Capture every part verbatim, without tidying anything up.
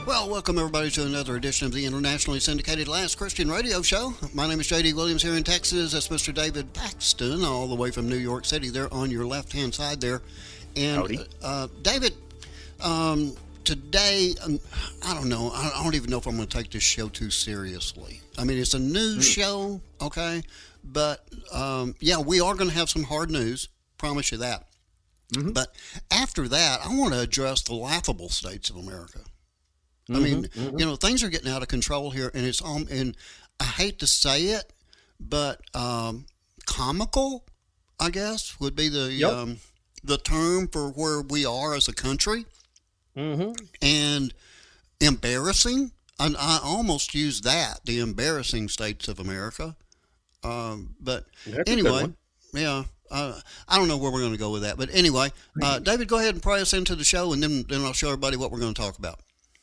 Well, welcome everybody to another edition of the internationally syndicated Last Christian Radio Show. My name is J D Williams here in Texas. That's Mister David Paxton, all the way from New York City there on your left-hand side there. And Howdy. uh, David, um, today, um, I don't know, I don't even know if I'm going to take this show too seriously. I mean, it's a news mm. show, okay? But, um, yeah, we are going to have some hard news, promise you that. Mm-hmm. But after that, I want to address the laughable states of America. I mm-hmm, mean, mm-hmm. you know, things are getting out of control here, and it's um, and I hate to say it, but um, comical, I guess, would be the yep. um, the term for where we are as a country, mm-hmm. and embarrassing. I, I almost use that, the embarrassing states of America. Um, but That's anyway, yeah. Uh, I don't know where we're going to go with that, but anyway, uh, David, go ahead and pray us into the show, and then then I'll show everybody what we're going to talk about.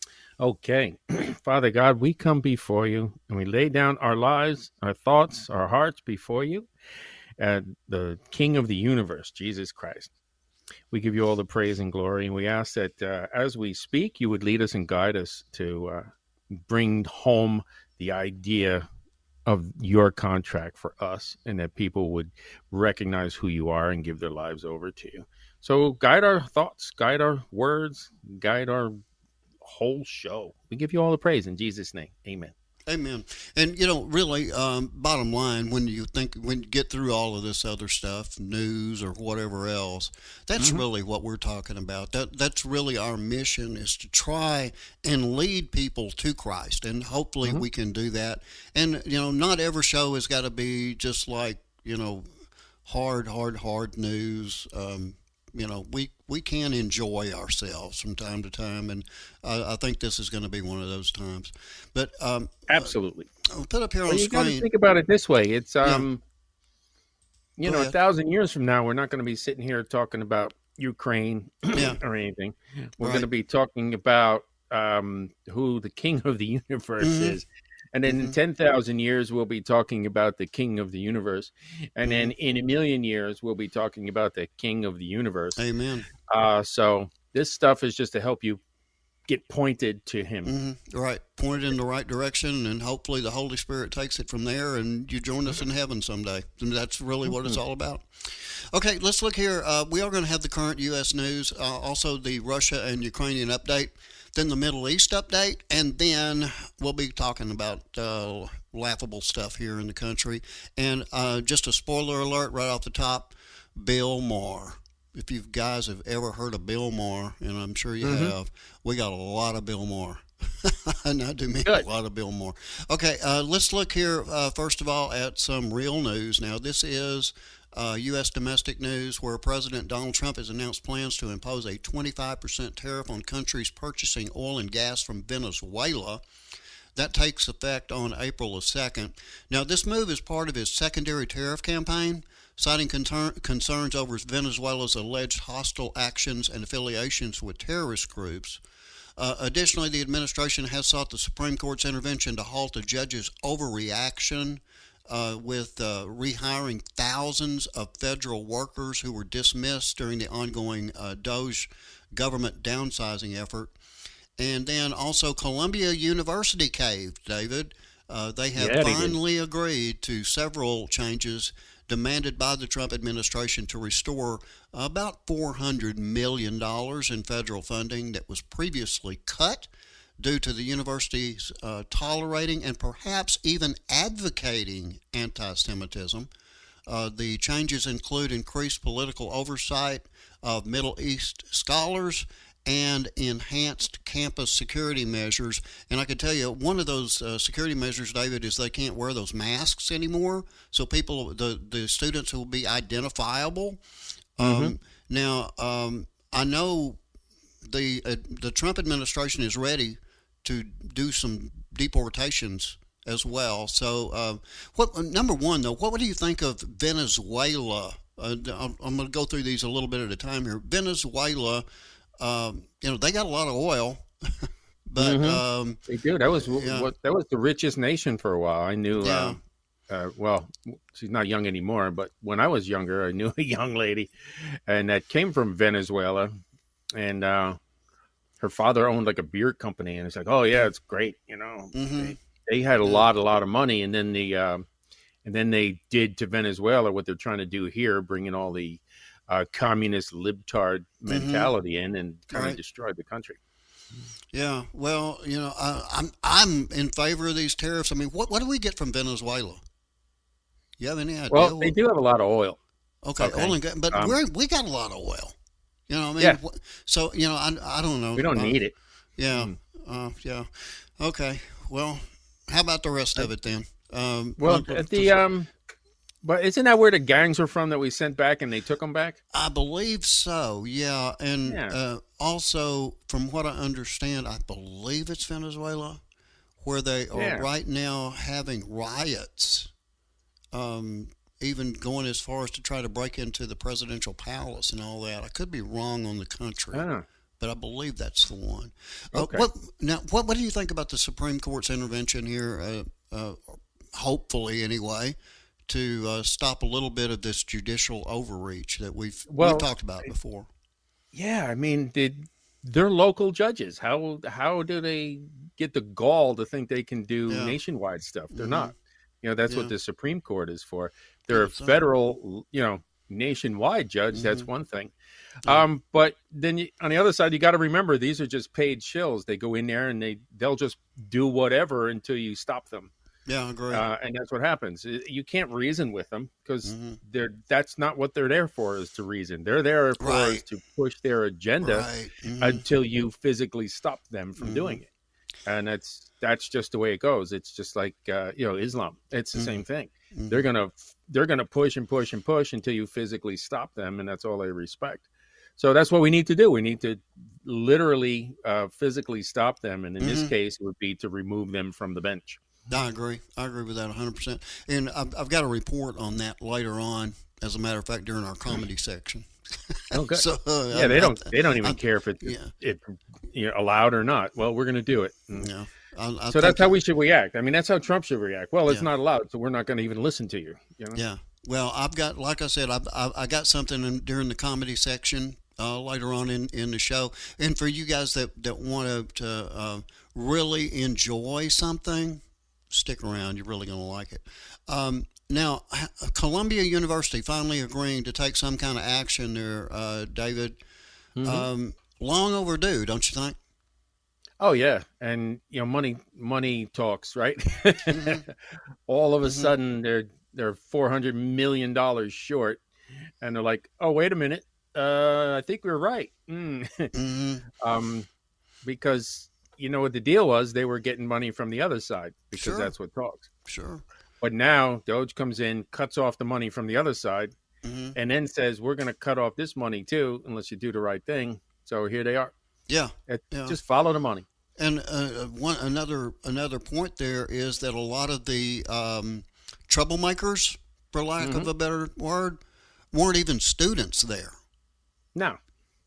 Okay. Father God, we come before you and we lay down our lives, our thoughts, our hearts before you, and the King of the universe, Jesus Christ. We give you all the praise and glory, and we ask that uh, as we speak, you would lead us and guide us to uh, bring home the idea of your contract for us, and that people would recognize who you are and give their lives over to you. So guide our thoughts, guide our words, guide our whole show. We give you all the praise in Jesus' name. Amen. Amen. And, you know, really, um, bottom line, when you think, when you get through all of this other stuff, news or whatever else, that's mm-hmm. really what we're talking about. That That's really our mission, is to try and lead people to Christ. And hopefully mm-hmm. we can do that. And, you know, not every show has got to be just like, you know, hard, hard, hard news. Um, you know, we, we can enjoy ourselves from time to time, and uh, I think this is going to be one of those times. But um, absolutely, uh, I'll put up here well, on you the screen. You got to think about it this way: it's um, yeah. you Go know, ahead. a thousand years from now, we're not going to be sitting here talking about Ukraine yeah. or anything. We're right. going to be talking about um, who the King of the universe mm-hmm. is. And then mm-hmm. in ten thousand years, we'll be talking about the King of the universe. And mm-hmm. then in a million years, we'll be talking about the King of the universe. Amen. Uh, so this stuff is just to help you get pointed to him. Mm-hmm. Right. Pointed in the right direction, and hopefully the Holy Spirit takes it from there, and you join us in heaven someday. And that's really what mm-hmm. it's all about. Okay, let's look here. Uh, we are going to have the current U S news, uh, also the Russia and Ukrainian update, then the Middle East update, and then we'll be talking about uh, laughable stuff here in the country. And uh, just a spoiler alert right off the top, Bill Maher. If you guys have ever heard of Bill Maher, and I'm sure you mm-hmm. have, we got a lot of Bill Maher. And I do mean Good. a lot of Bill Maher. Okay, uh, let's look here, uh, first of all, at some real news. Now, this is Uh, U S domestic news, where President Donald Trump has announced plans to impose a twenty-five percent tariff on countries purchasing oil and gas from Venezuela. That takes effect on April the second. Now, this move is part of his secondary tariff campaign, citing concern, concerns over Venezuela's alleged hostile actions and affiliations with terrorist groups. Uh, additionally, the administration has sought the Supreme Court's intervention to halt the judge's overreaction Uh, with uh, rehiring thousands of federal workers who were dismissed during the ongoing uh, Doge government downsizing effort. And then also Columbia University caved, David. Uh, they have yeah, they finally agreed to several changes demanded by the Trump administration to restore about four hundred million dollars in federal funding that was previously cut due to the university's uh, tolerating and perhaps even advocating anti-Semitism. Uh, the changes include increased political oversight of Middle East scholars and enhanced campus security measures. And I can tell you, one of those uh, security measures, David, is they can't wear those masks anymore. So people, the, the students will be identifiable. Mm-hmm. Um, now, um, I know the uh, the Trump administration is ready to do some deportations as well. So, uh, what number one though? What do you think of Venezuela? Uh, I'm, I'm going to go through these a little bit at a time here. Venezuela, um, you know, they got a lot of oil, but mm-hmm. um, they do. That was yeah. what that was the richest nation for a while. I knew. Yeah. Uh, uh, well, she's not young anymore, but when I was younger, I knew a young lady, and that came from Venezuela, and uh, her father owned like a beer company, and it's like, oh yeah, it's great, you know. Mm-hmm. They, they had a lot, a lot of money, and then the, um, and then they did to Venezuela what they're trying to do here, bringing all the uh, communist libtard mentality mm-hmm. in, and kind right. of destroyed the country. Yeah, well, you know, I, I'm I'm in favor of these tariffs. I mean, what what do we get from Venezuela? You have any idea? Well, they do have a lot of oil. Okay, okay. oil and gas, but um, we're we got a lot of oil. You know, what I mean, yeah. So you know, I I don't know. We don't uh, need it. Yeah, mm. uh, yeah. Okay. Well, how about the rest of it then? Um, well, uh, the um, but isn't that where the gangs were from that we sent back and they took them back? I believe so. Yeah, and yeah. Uh, also, from what I understand, I believe it's Venezuela, where they are yeah. right now having riots. Um, even going as far as to try to break into the presidential palace and all that. I could be wrong on the country, oh. but I believe that's the one. Okay. Uh, what now? What What do you think about the Supreme Court's intervention here? Uh, uh, hopefully, anyway, to uh, stop a little bit of this judicial overreach that we've well, we've talked about before. Yeah, I mean, did they're local judges? How how do they get the gall to think they can do yeah. nationwide stuff? They're mm-hmm. not. You know, that's yeah. what the Supreme Court is for. They're a federal, you know, nationwide judge. Mm-hmm. That's one thing. Yeah. Um, but then you, on the other side, you got to remember these are just paid shills. They go in there and they they'll just do whatever until you stop them. Yeah, I agree. Uh, and that's what happens. You can't reason with them because mm-hmm. they're that's not what they're there for, is to reason. They're there for right. is to push their agenda right. mm-hmm. until you physically stop them from mm-hmm. doing it. And that's that's just the way it goes. It's just like uh, you know, Islam. It's the mm-hmm. same thing. Mm-hmm. They're gonna they're gonna push and push and push until you physically stop them, and that's all they respect. So that's what we need to do. We need to literally uh, physically stop them, and in mm-hmm. this case, it would be to remove them from the bench. I agree. I agree with that one hundred percent. And I've, I've got a report on that later on, as a matter of fact, during our comedy section. Okay. so, uh, yeah, they I, don't. I, They don't even I, care if it's yeah. it, you know, allowed or not. Well, we're going to do it. And yeah. I, I so that's how we should react. I mean, that's how Trump should react. Well, it's yeah. not allowed, so we're not going to even listen to you. You know? Yeah. Well, I've got, like I said, I've, I've I got something in, during the comedy section uh, later on in, in the show, and for you guys that that want to uh, really enjoy something, stick around. You're really going to like it. Um, Now, Columbia University finally agreeing to take some kind of action there, uh, David. Mm-hmm. Um, long overdue, don't you think? Oh yeah, and you know, money money talks, right? Mm-hmm. All of a mm-hmm. sudden, they're they're four hundred million dollars short, and they're like, "Oh, wait a minute, uh, I think we're right." Mm. Mm-hmm. um, because you know what the deal was, they were getting money from the other side because sure. that's what talks. Sure. But now Doge comes in, cuts off the money from the other side, mm-hmm. and then says, we're going to cut off this money too, unless you do the right thing. So here they are. Yeah. It, yeah. Just follow the money. And uh, one another another point there is that a lot of the um, troublemakers, for lack mm-hmm. of a better word, weren't even students there. No.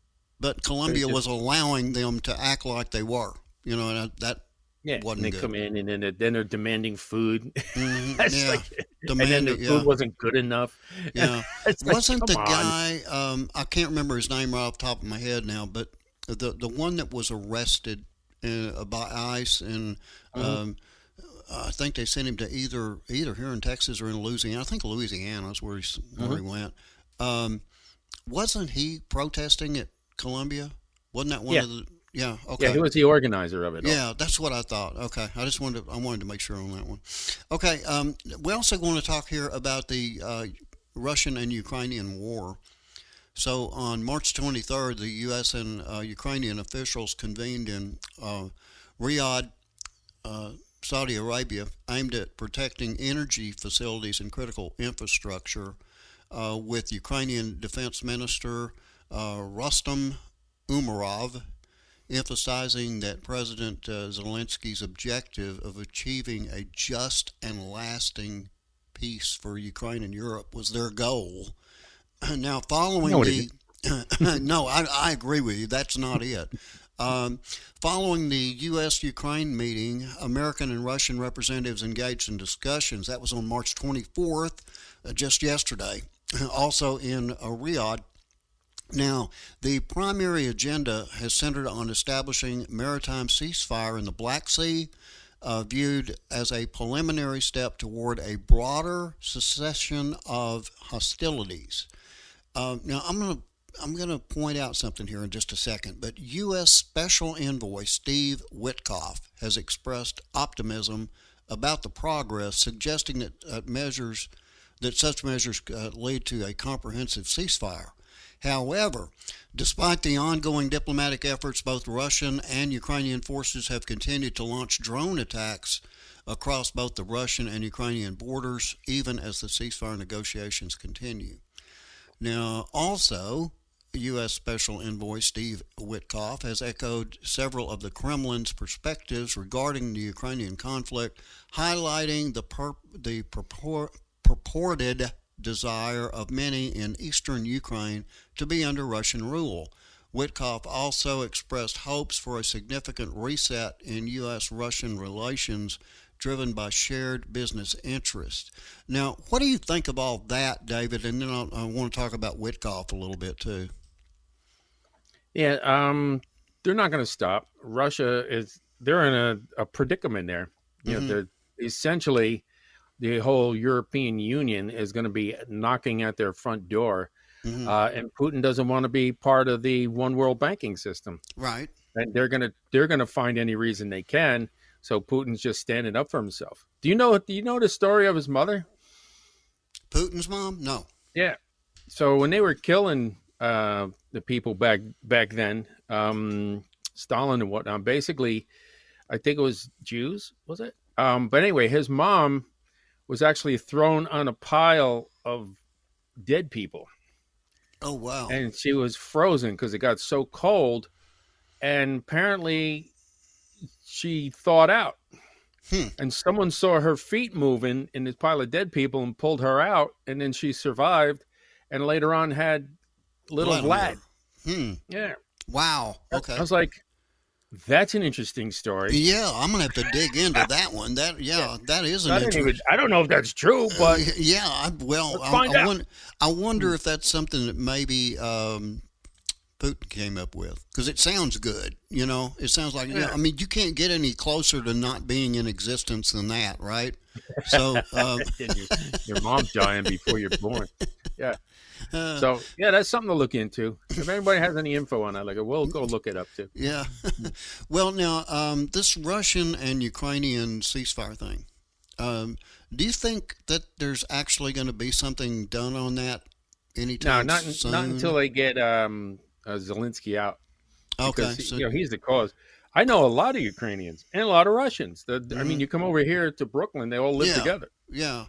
But Columbia just, was allowing them to act like they were. You know, and that yeah, wasn't and they good. come in and then they're, then they're demanding food. Mm-hmm. yeah. like, Demand, and then the yeah. food wasn't good enough. Yeah. Wasn't like, the on. guy, um, I can't remember his name right off the top of my head now, but the the one that was arrested uh, by ICE, and mm-hmm. um, I think they sent him to either either here in Texas or in Louisiana. I think Louisiana is where he, where mm-hmm. he went. Um, wasn't he protesting at Columbia? Wasn't that one yeah. of the... Yeah. Okay. Yeah, he was the organizer of it. Yeah, all. that's what I thought. Okay, I just wanted to, I wanted to make sure on that one. Okay. Um, we also want to talk here about the uh, Russian and Ukrainian war. So on March twenty-third, the U S and uh, Ukrainian officials convened in uh, Riyadh, uh, Saudi Arabia, aimed at protecting energy facilities and critical infrastructure, uh, with Ukrainian Defense Minister uh, Rustem Umerov emphasizing that President uh, Zelensky's objective of achieving a just and lasting peace for Ukraine and Europe was their goal. Now, following no, the... no, I, I agree with you. That's not it. Um, following the U S Ukraine meeting, American and Russian representatives engaged in discussions. That was on March twenty-fourth, uh, just yesterday, also in uh, Riyadh. Now, the primary agenda has centered on establishing maritime ceasefire in the Black Sea, uh, viewed as a preliminary step toward a broader cessation of hostilities. Uh, now, I'm going to I'm going to point out something here in just a second, but U S. Special Envoy Steve Witkoff has expressed optimism about the progress, suggesting that uh, measures that such measures uh, lead to a comprehensive ceasefire. However, despite the ongoing diplomatic efforts, both Russian and Ukrainian forces have continued to launch drone attacks across both the Russian and Ukrainian borders, even as the ceasefire negotiations continue. Now, also, U S. Special Envoy Steve Witkoff has echoed several of the Kremlin's perspectives regarding the Ukrainian conflict, highlighting the, pur- the purport- purported desire of many in eastern Ukraine to be under Russian rule. Witkoff also expressed hopes for a significant reset in U S Russian relations driven by shared business interests. Now, what do you think of all that, David? And then I'll, I want to talk about Witkoff a little bit too. Yeah, um, they're not going to stop. Russia is, they're in a, a predicament there. You mm-hmm. know, they're essentially, the whole European Union is going to be knocking at their front door. Mm-hmm. Uh, and Putin doesn't want to be part of the one world banking system. Right. And they're going to, they're going to find any reason they can. So Putin's just standing up for himself. Do you know, do you know the story of his mother? Putin's mom? No. Yeah. So when they were killing uh, the people back back then, um, Stalin and whatnot, basically, I think it was Jews, was it? Um, but anyway, his mom was actually thrown on a pile of dead people. Oh, wow. And she was frozen because it got so cold. And apparently she thawed out. Hmm. And someone saw her feet moving in this pile of dead people and pulled her out. And then she survived and later on had little Vlad. Hmm. Yeah. Wow. Okay. I was like, that's an interesting story. Yeah, I'm gonna have to dig into that one. That yeah, yeah. that is an interesting. Even, I don't know if that's true, but uh, yeah, I, well, I, I, wonder, I wonder if that's something that maybe um, Putin came up with, because it sounds good. You know, it sounds like. Yeah. I mean, you can't get any closer to not being in existence than that, right? So um, your, your mom's dying before you're born. Yeah. Uh, so yeah, that's something to look into. If anybody has any info on that, like, we'll go look it up too. Yeah. Well, now um, this Russian and Ukrainian ceasefire thing. Um, do you think that there's actually going to be something done on that anytime no, not soon? not until they get um, uh, Zelensky out. Okay, because, so, you know, he's the cause. I know a lot of Ukrainians and a lot of Russians. The, mm-hmm. I mean, you come over here to Brooklyn, they all live yeah, together. Yeah.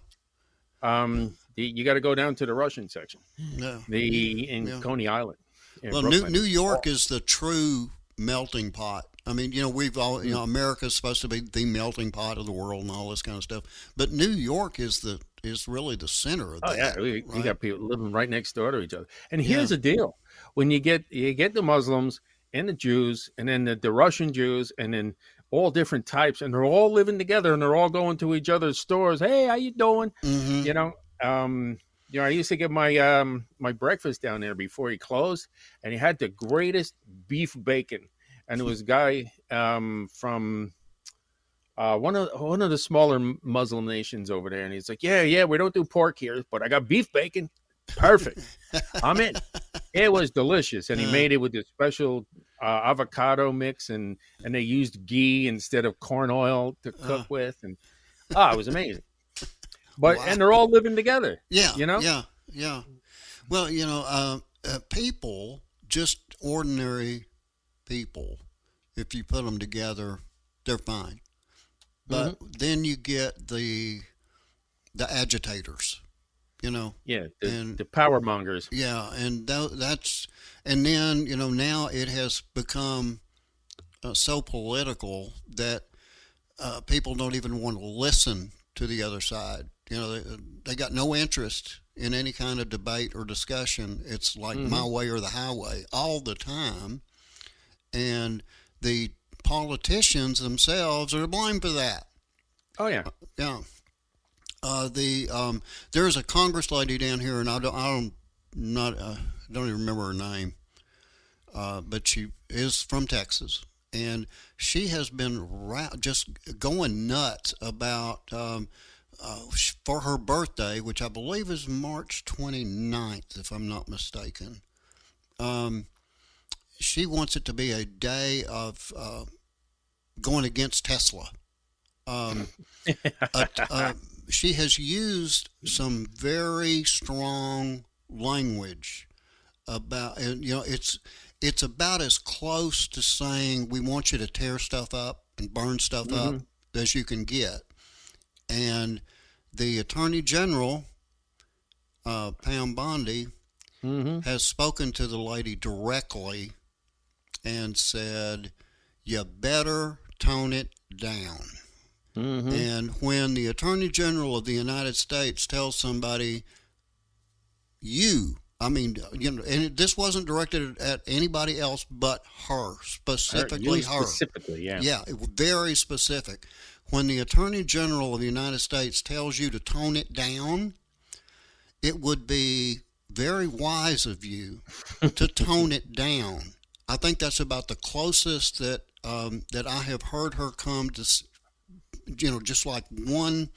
Um, the, you got to go down to the Russian section. Yeah. The in yeah. Coney Island. Well, New, New York is the true melting pot. I mean, you know, we've all, you know, America's supposed to be the melting pot of the world and all this kind of stuff. But New York is the is really the center of oh, that. Oh yeah, we, right? we got people living right next door to each other. And here's yeah. the deal: when you get you get the Muslims and the Jews, and then the, the Russian Jews, and then all different types, and they're all living together, and they're all going to each other's stores. Hey, how you doing? Mm-hmm. You know. Um, you know, I used to get my um my breakfast down there before he closed, and he had the greatest beef bacon. And it was a guy um from uh one of one of the smaller Muslim nations over there, and he's like, "Yeah, yeah, we don't do pork here, but I got beef bacon, perfect. I'm in." It was delicious, and he made it with this special uh, avocado mix, and and they used ghee instead of corn oil to cook uh. with, and ah, it was amazing. But wow. And they're all living together. Yeah, you know. Yeah, yeah. Well, you know, uh, uh, people, just ordinary people, if you put them together, they're fine. But mm-hmm. then you get the the agitators, you know. Yeah, the, and, the power mongers. Yeah, and that, that's and then you know now it has become uh, so political that uh, people don't even want to listen to the other side. You know, they, they got no interest in any kind of debate or discussion. It's like mm-hmm. my way or the highway all the time. And the politicians themselves are to blame for that. Oh, yeah. Uh, yeah. Uh, the um, there's a Congress lady down here, and I don't, I don't not uh, I don't even remember her name, uh, but she is from Texas, and she has been ra- just going nuts about um, uh, for her birthday, which I believe is March twenty-ninth, if I'm not mistaken. Um, she wants it to be a day of uh, going against Tesla. Um, uh, uh, she has used some very strong language about, and you know, it's it's about as close to saying we want you to tear stuff up and burn stuff mm-hmm. up as you can get. And the Attorney General, uh, Pam Bondi, mm-hmm. has spoken to the lady directly and said, "You better tone it down." Mm-hmm. And when the Attorney General of the United States tells somebody, you, I mean, you know, and this wasn't directed at anybody else but her, specifically her. her. Specifically, yeah. Yeah, it was very specific. When the Attorney General of the United States tells you to tone it down, it would be very wise of you to tone it down. I think that's about the closest that um, that I have heard her come to, you know, just like one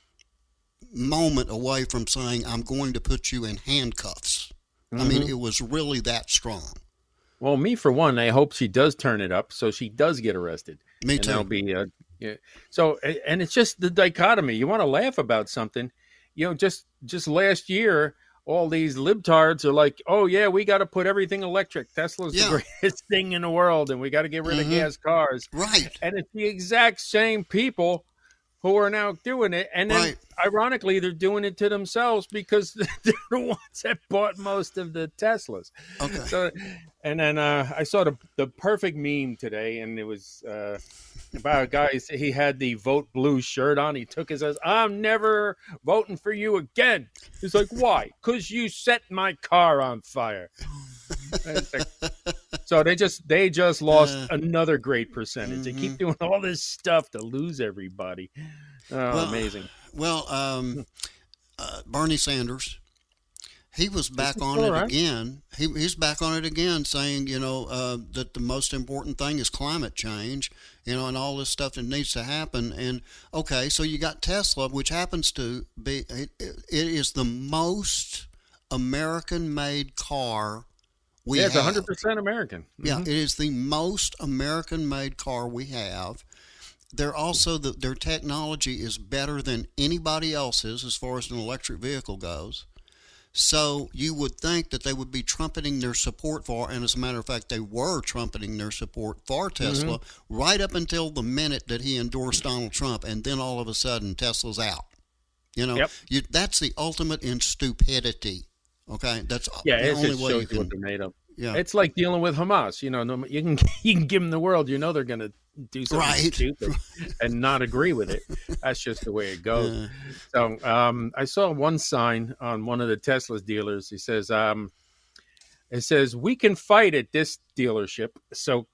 moment away from saying, "I'm going to put you in handcuffs." Mm-hmm. I mean, it was really that strong. Well, me for one, I hope she does turn it up so she does get arrested. Me and too. That'll be uh, yeah. So, and it's just the dichotomy. You want to laugh about something, you know? Just just last year, all these libtards are like, "Oh yeah, we got to put everything electric. Tesla's yeah. the greatest thing in the world, and we got to get rid mm-hmm. of gas cars." Right. And it's the exact same people who are now doing it, and then right. ironically, they're doing it to themselves because they're the ones that bought most of the Teslas. Okay. So, and then uh, I saw the the perfect meme today, and it was uh, about a guy. He had the Vote Blue shirt on. He took his says, "I'm never voting for you again." He's like, "Why? Because you set my car on fire." Like, so they just they just lost uh, another great percentage. Mm-hmm. They keep doing all this stuff to lose everybody. Oh, well, amazing. Well, um, uh, Bernie Sanders, he was back on it right. again. He, he's back on it again, saying, you know, uh, that the most important thing is climate change, you know, and all this stuff that needs to happen. And okay, so you got Tesla, which happens to be it, it is the most American-made car. We yeah, it's have. one hundred percent American. Mm-hmm. Yeah, it is the most American-made car we have. They're also, the, their technology is better than anybody else's as far as an electric vehicle goes. So you would think that they would be trumpeting their support for, and as a matter of fact, they were trumpeting their support for Tesla mm-hmm. right up until the minute that he endorsed Donald Trump, and then all of a sudden Tesla's out. You know, yep. you, that's the ultimate in stupidity. Okay, that's yeah, the it only just way shows you can. What they're made of. Yeah, it's like dealing with Hamas. You know, no, you can you can give them the world. You know, they're going to do something right. stupid and not agree with it. That's just the way it goes. Yeah. So, um, I saw one sign on one of the Tesla dealers. He says, um, "It says we can fight at this dealership. So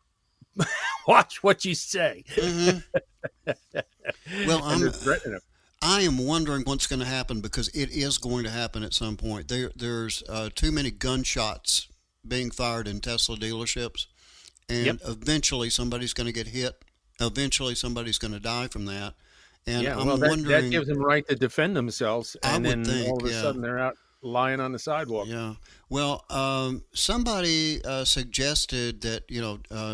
watch what you say." Mm-hmm. Well, I'm. threatening him. I am wondering what's going to happen because it is going to happen at some point. There, there's uh, too many gunshots being fired in Tesla dealerships, and yep. eventually somebody's going to get hit. Eventually somebody's going to die from that. And yeah, I'm well, that, wondering, that gives them right to defend themselves, and I then would think, all of a yeah. sudden they're out lying on the sidewalk. Yeah. Well, um, somebody uh, suggested that you know uh,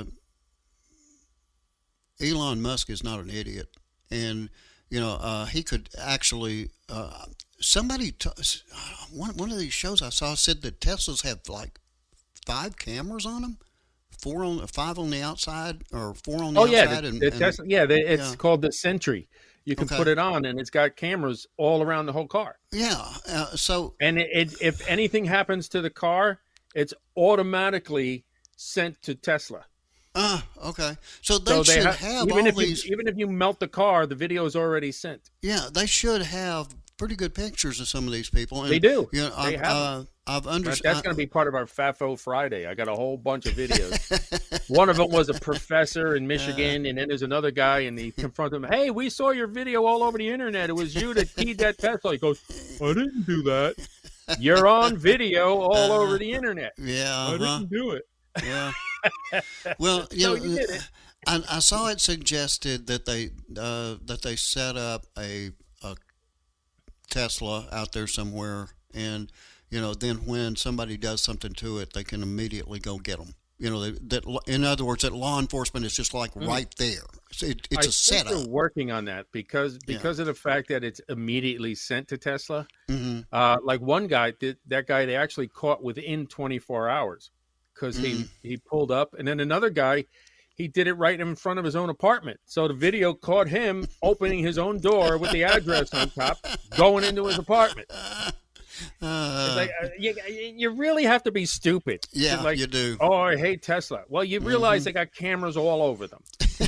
Elon Musk is not an idiot, and you know, uh, he could actually. Uh, somebody, t- one one of these shows I saw said that Teslas have like five cameras on them, four on, five on the outside, or four on the oh, outside. yeah, the, and, the and, Tesla, yeah, the, it's yeah. called the Sentry. You can okay. put it on, and it's got cameras all around the whole car. Yeah. Uh, so, and it, it, if anything happens to the car, it's automatically sent to Tesla. Ah, uh, okay. So they so should they ha- have even all if these. You, even if you melt the car, the video is already sent. Yeah, they should have pretty good pictures of some of these people. And, they do. You know, they I've, have uh, I've understood. That's going to be part of our FAFO Friday. I got a whole bunch of videos. One of them was a professor in Michigan, uh, and then there's another guy, and he confronted him. Hey, we saw your video all over the internet. It was you that keyed that Tesla. He goes, I didn't do that. You're on video all Uh, over the internet. yeah, I uh-huh. didn't do it. Yeah. Well, you No, know, you did it. I, I saw it suggested that they uh, that they set up a, a Tesla out there somewhere, and you know, then when somebody does something to it, they can immediately go get them. You know, that, that in other words, that law enforcement is just like Mhm. right there. It's, it, I it's a think they're setup. working on that because Yeah. because of the fact that it's immediately sent to Tesla. Hmm. Uh, like one guy did that guy they actually caught within twenty-four hours because he Mhm. he pulled up, and then another guy he did it right in front of his own apartment. So the video caught him opening his own door with the address on top, going into his apartment. Uh, It's like uh, you, you really have to be stupid. to, yeah, like, you do. oh, I hate Tesla. Well, you realize Mhm. they got cameras all over them.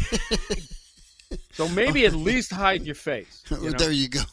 So maybe at least hide your face. You know? There you go.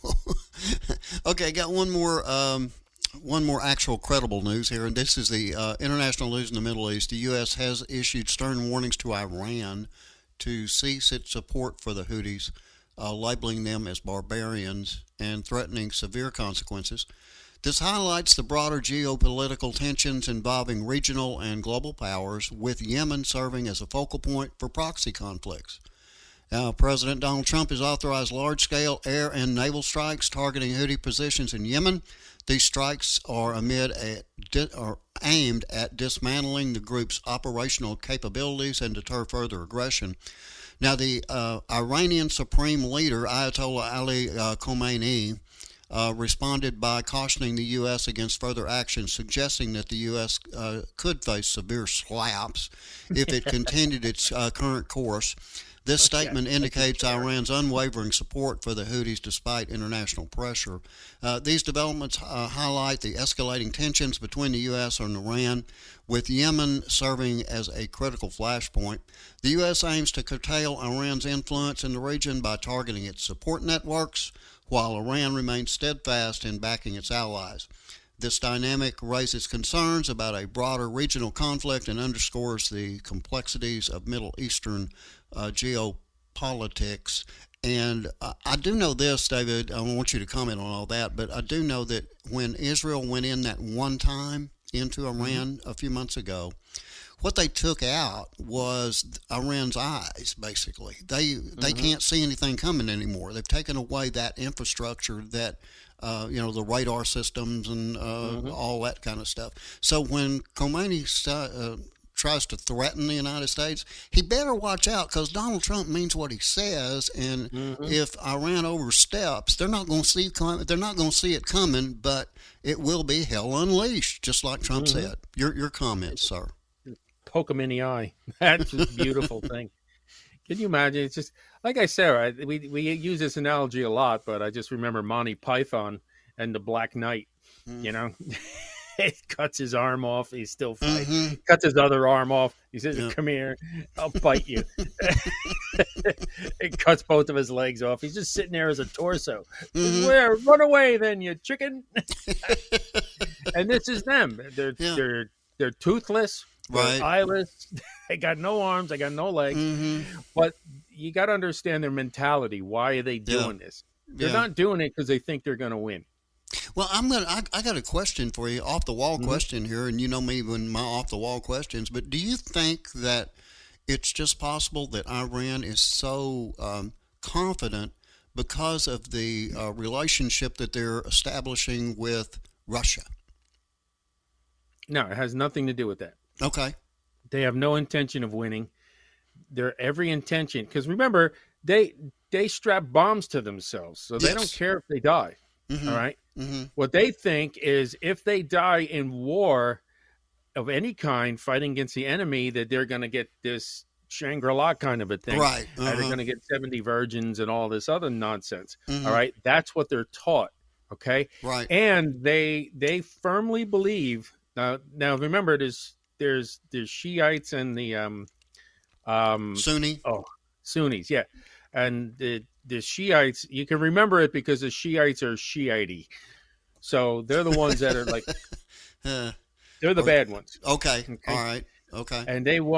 Okay, got one more. Um, one more actual credible news here, and this is the uh, international news in the Middle East. The U S has issued stern warnings to Iran to cease its support for the Houthis, uh, labeling them as barbarians and threatening severe consequences. This highlights the broader geopolitical tensions involving regional and global powers, with Yemen serving as a focal point for proxy conflicts. Now, President Donald Trump has authorized large-scale air and naval strikes targeting Houthi positions in Yemen. These strikes are amid a, are aimed at dismantling the group's operational capabilities and deter further aggression. Now, the uh, Iranian Supreme Leader Ayatollah Ali uh, Khomeini uh, responded by cautioning the U S against further action, suggesting that the U S uh, could face severe slaps if it continued its uh, current course. This statement indicates Iran's unwavering support for the Houthis despite international pressure. Uh, these developments uh, highlight the escalating tensions between the U S and Iran, with Yemen serving as a critical flashpoint. The U S aims to curtail Iran's influence in the region by targeting its support networks, while Iran remains steadfast in backing its allies. This dynamic raises concerns about a broader regional conflict and underscores the complexities of Middle Eastern uh, geopolitics. And uh, I do know this, David, I don't want you to comment on all that, but I do know that when Israel went in that one time into Iran a few months ago, what they took out was Iran's eyes, basically. They they Mhm. can't see anything coming anymore. They've taken away that infrastructure that, uh, you know, the radar systems and uh, Mhm. all that kind of stuff. So when Khomeini uh, tries to threaten the United States, he better watch out, because Donald Trump means what he says. And Mhm. if Iran oversteps, they're not going to see they're not going to see it coming, but it will be hell unleashed, just like Trump Mhm. said. Your your comments, sir. Poke him in the eye. That's a beautiful thing. Can you imagine? It's just like I said. Right? We we use this analogy a lot, but I just remember Monty Python and the Black Knight. You know, he cuts his arm off. He's still fighting. Mm-hmm. Cuts his other arm off. He says, Yeah. "Come here, I'll bite you." It cuts both of his legs off. He's just sitting there as a torso. Mhm. Where? Run away, then, you chicken! And this is them. They're Yeah. they're they're toothless. They're Right. eyeless. They got no arms. They got no legs. Mm-hmm. But you got to understand their mentality. Why are they doing this? They're Yeah. not doing it because they think they're going to win. Well, I'm gonna. I, I got a question for you, off the wall Mhm. question here, and you know me when my off the wall questions. But do you think that it's just possible that Iran is so um, confident because of the uh, relationship that they're establishing with Russia? No, it has nothing to do with that. Okay. They have no intention of winning. Their every intention, because remember, they they strap bombs to themselves, so they Yes. don't care if they die. Mm-hmm. All right. Mm-hmm. What they think is if they die in war of any kind, fighting against the enemy, that they're going to get this Shangri-La kind of a thing. Right. And they're Uh-huh. going to get seventy virgins and all this other nonsense. Mhm. All right. That's what they're taught. Okay. Right. And they they firmly believe now. Now remember, there's there's there's Shiites and the um um Sunni. oh Sunnis, yeah, and the the Shiites. You can remember it because the Shiites are Shiite, so they're the ones that are like Uh, they're the bad ones, okay. Okay. All right. Okay. and they want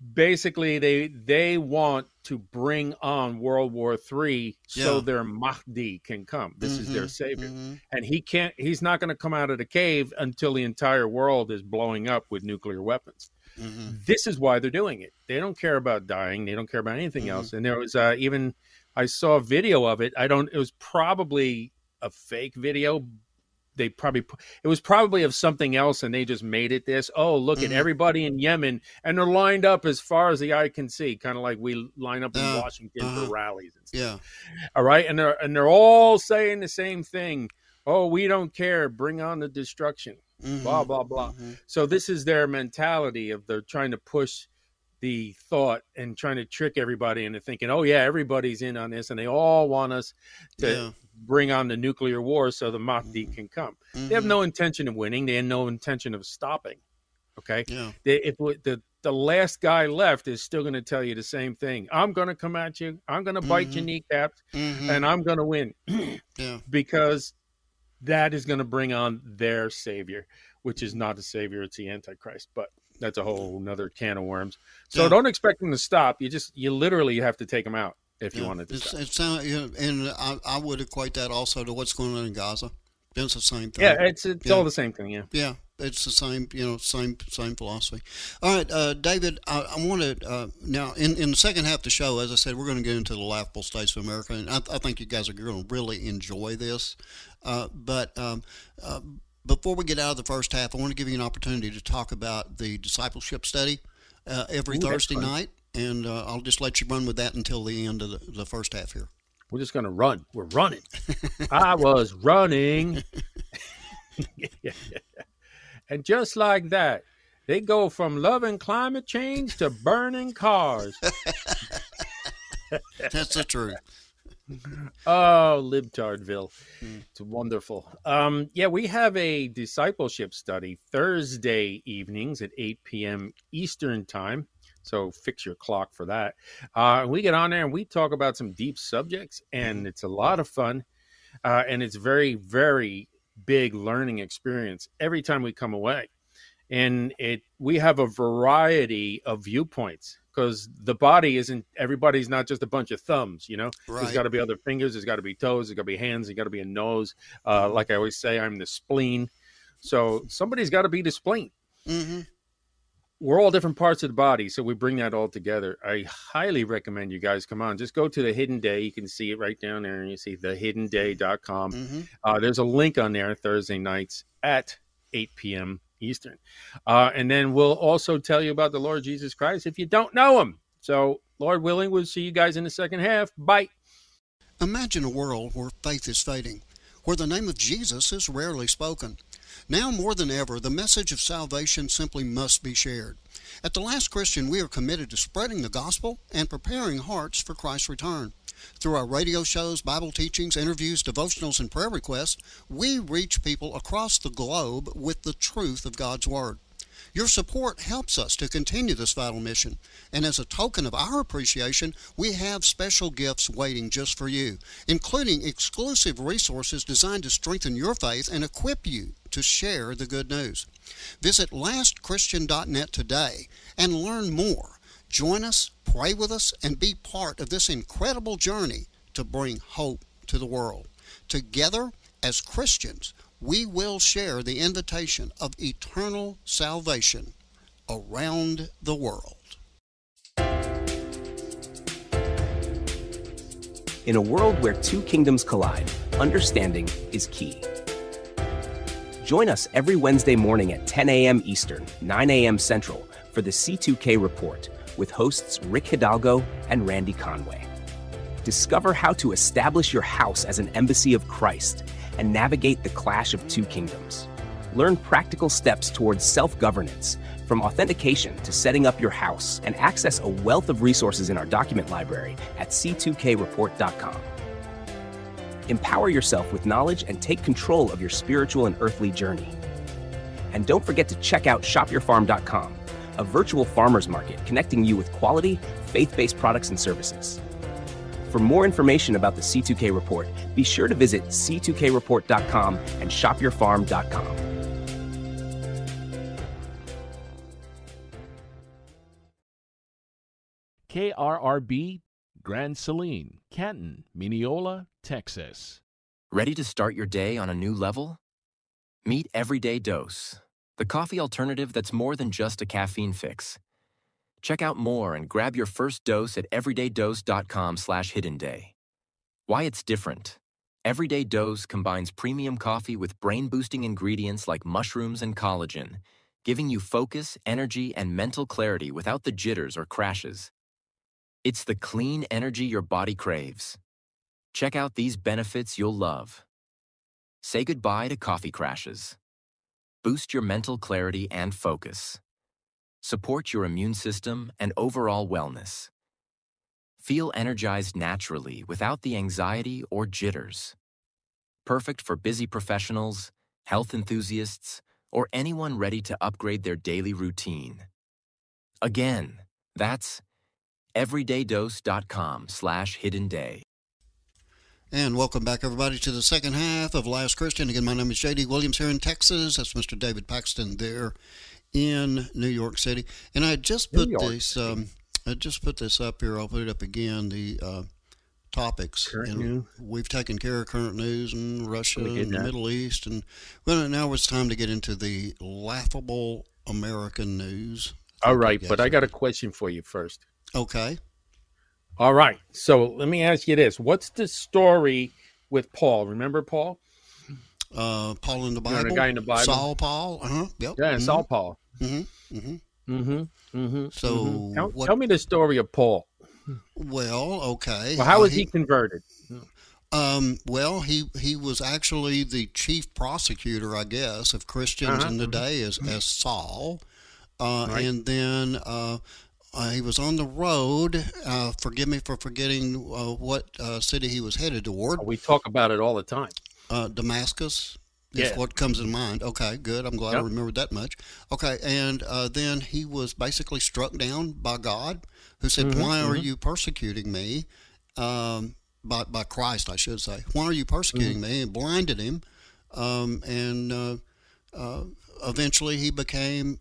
basically they they want to bring on World War Three so Yeah. their Mahdi can come. This is their Mhm, savior. mhm. And he can't he's not going to come out of the cave until the entire world is blowing up with nuclear weapons. Mhm. This is why they're doing it. They don't care about dying. They don't care about anything Mhm. else. And there was uh, even I saw a video of it. I don't it was probably a fake video. They probably it was probably of something else, and they just made it this. Oh, look Mhm. at everybody in Yemen, and they're lined up as far as the eye can see, kind of like we line up in Uh, Washington uh-huh. for rallies and stuff. Yeah. All right, and they're and they're all saying the same thing. Oh, we don't care. Bring on the destruction. Mhm. Blah blah blah. Mhm. So this is their mentality of they're trying to push the thought and trying to trick everybody into thinking, oh yeah, everybody's in on this, and they all want us to Yeah. bring on the nuclear war so the Mahdi can come. They have Mhm. no intention of winning. They have no intention of stopping. Okay, Yeah. they, if the the last guy left is still going to tell you the same thing. I'm going to come at you. I'm going to bite your Mhm. kneecaps, Mhm. and I'm going to win Yeah. because that is going to bring on their savior, which is not a savior; it's the Antichrist. But that's a whole nother can of worms. So Yeah. don't expect them to stop. You just you literally have to take them out if you Yeah. wanted to It's, stop. it sound, you know, and I, I would equate that also to what's going on in Gaza. It's the same thing. Yeah, it's it's Yeah. all the same thing. Yeah. Yeah, it's the same, you know, same same philosophy. All right, uh, David, I, I want to uh, now in, in the second half of the show, as I said, we're going to get into the laughable states of America, and I, I think you guys are going to really enjoy this. Uh, but um, uh, before we get out of the first half, I want to give you an opportunity to talk about the discipleship study uh, every Ooh, that's Thursday fun. night, and uh, I'll just let you run with that until the end of the, the first half here. We're just gonna run. We're running. I was running. And just like that, they go from loving climate change to burning cars. That's the truth. Oh, Libtardville. Mm. It's wonderful. Um, yeah, we have a discipleship study Thursday evenings at eight p.m. Eastern time. So fix your clock for that. Uh, we get on there and we talk about some deep subjects, and it's a lot of fun. Uh, and it's very, very big learning experience every time we come away. And it we have a variety of viewpoints because the body isn't, everybody's not just a bunch of thumbs, you know? There's Right. got to be other fingers, there's got to be toes, there's got to be hands, there's got to be a nose. Uh, like I always say, I'm the spleen. So somebody's got to be the spleen. Mm-hmm. We're all different parts of the body, so we bring that all together. I highly recommend you guys come on. Just go to the Hidden Day. You can see it right down there, and you see the hidden day dot com. Mm-hmm. Uh, there's a link on there Thursday nights at eight p.m. Eastern. Uh, and then we'll also tell you about the Lord Jesus Christ if you don't know him. So, Lord willing, we'll see you guys in the second half. Bye. Imagine a world where faith is fading, where the name of Jesus is rarely spoken. Now more than ever, the message of salvation simply must be shared. At The Last Christian, we are committed to spreading the gospel and preparing hearts for Christ's return. Through our radio shows, Bible teachings, interviews, devotionals, and prayer requests, we reach people across the globe with the truth of God's Word. Your support helps us to continue this vital mission, and as a token of our appreciation, we have special gifts waiting just for you, including exclusive resources designed to strengthen your faith and equip you to share the good news. Visit last christian dot net today and learn more. Join us, pray with us, and be part of this incredible journey to bring hope to the world. Together, as Christians, we will share the invitation of eternal salvation around the world. In a world where two kingdoms collide, understanding is key. Join us every Wednesday morning at ten a.m. Eastern, nine a.m. Central for the C two K Report with hosts Rick Hidalgo and Randy Conway. Discover how to establish your house as an embassy of Christ and navigate the clash of two kingdoms. Learn practical steps towards self-governance, from authentication to setting up your house, and access a wealth of resources in our document library at c two k report dot com. Empower yourself with knowledge and take control of your spiritual and earthly journey. And don't forget to check out shop your farm dot com, a virtual farmers market connecting you with quality, faith-based products and services. For more information about the C two K Report, be sure to visit c two k report dot com and shop your farm dot com. K R R B, Grand Saline, Canton, Mineola, Texas. Ready to start your day on a new level? Meet Everyday Dose, the coffee alternative that's more than just a caffeine fix. Check out more and grab your first dose at everydaydose.com slash hidden day. Why it's different. Everyday Dose combines premium coffee with brain-boosting ingredients like mushrooms and collagen, giving you focus, energy, and mental clarity without the jitters or crashes. It's the clean energy your body craves. Check out these benefits you'll love. Say goodbye to coffee crashes. Boost your mental clarity and focus. Support your immune system and overall wellness. Feel energized naturally without the anxiety or jitters. Perfect for busy professionals, health enthusiasts, or anyone ready to upgrade their daily routine. Again, that's everydaydose.com slash hidden day. And welcome back, everybody, to the second half of Last Christian. Again, my name is J D Williams here in Texas. That's Mister David Paxton there in New York City. And I just put this, um, I just put this up here. I'll put it up again. The uh, topics. Current and news. We've taken care of current news and Russia We did and the that. Middle East, and well, now it's time to get into the laughable American news. All right, Yes, but I sir. got a question for you first. Okay. All right, so let me ask you this: what's the story with Paul? Remember Paul? Uh, Paul in the You know, Bible. the guy in the Bible? Saul Paul. Uh huh. Yep. Yeah, Mhm. Saul Paul. Mm-hmm. Mm-hmm. Mm-hmm. Mm-hmm. So mhm. tell, what- tell me the story of Paul. Well, okay. Well, how Uh, was he converted? Um, well, he he was actually the chief prosecutor, I guess, of Christians Uh-huh. in the day as as Saul, uh, Right. and then uh, uh, he was on the road. Uh, forgive me for forgetting uh, what uh, city he was headed toward. We talk about it all the time. Uh, Damascus is Yeah. what comes in mind. Okay, good. I'm glad I Yep. remembered that much. Okay, and uh, then he was basically struck down by God, who said, Mhm, "Why are mhm. you persecuting me?" Um, by by Christ, I should say. Why are you persecuting Mm-hmm. me? And blinded him, um, and uh, uh, eventually he became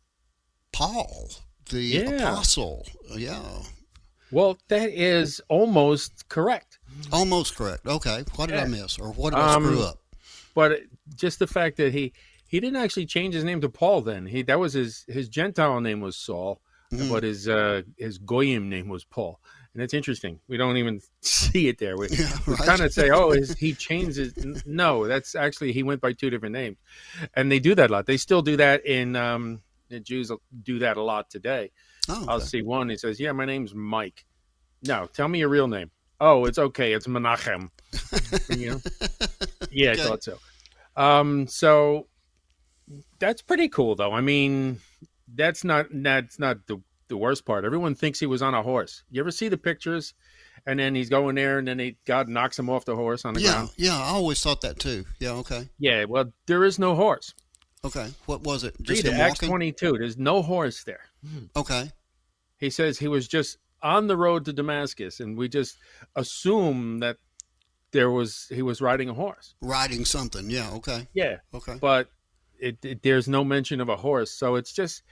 Paul, the Yeah. apostle. Yeah, Well, that is almost correct. almost correct. Okay, what did I Yeah. miss, or what did I Um, screw up? But just the fact that he he didn't actually change his name to Paul. Then he that was his his Gentile name was Saul, Mhm. but his uh, his Goyim name was Paul. And it's interesting. We don't even see it there. We, Yeah, we right. kind of say, "Oh, his, he changed his." n- No, that's actually he went by two different names, and they do that a lot. They still do that in um, the Jews do that a lot today. Oh, I'll okay. see one. He says, "Yeah, my name's Mike." No, tell me your real name. Oh, it's okay. It's Menachem. You know? Yeah, Okay. I thought so. Um, so that's pretty cool, though. I mean, that's not that's not the the worst part. Everyone thinks he was on a horse. You ever see the pictures? And then he's going there, and then he, God knocks him off the horse on the Yeah, ground. yeah, I always thought that too. Yeah, okay. Yeah, well, there is no horse. Okay. What was it? Just Read him Acts walking? twenty-two. There's no horse there. Okay. He says he was just on the road to Damascus, and we just assume that there was he was riding a horse. Riding something. Yeah, okay. Yeah, Okay. but it, it, there's no mention of a horse. So it's just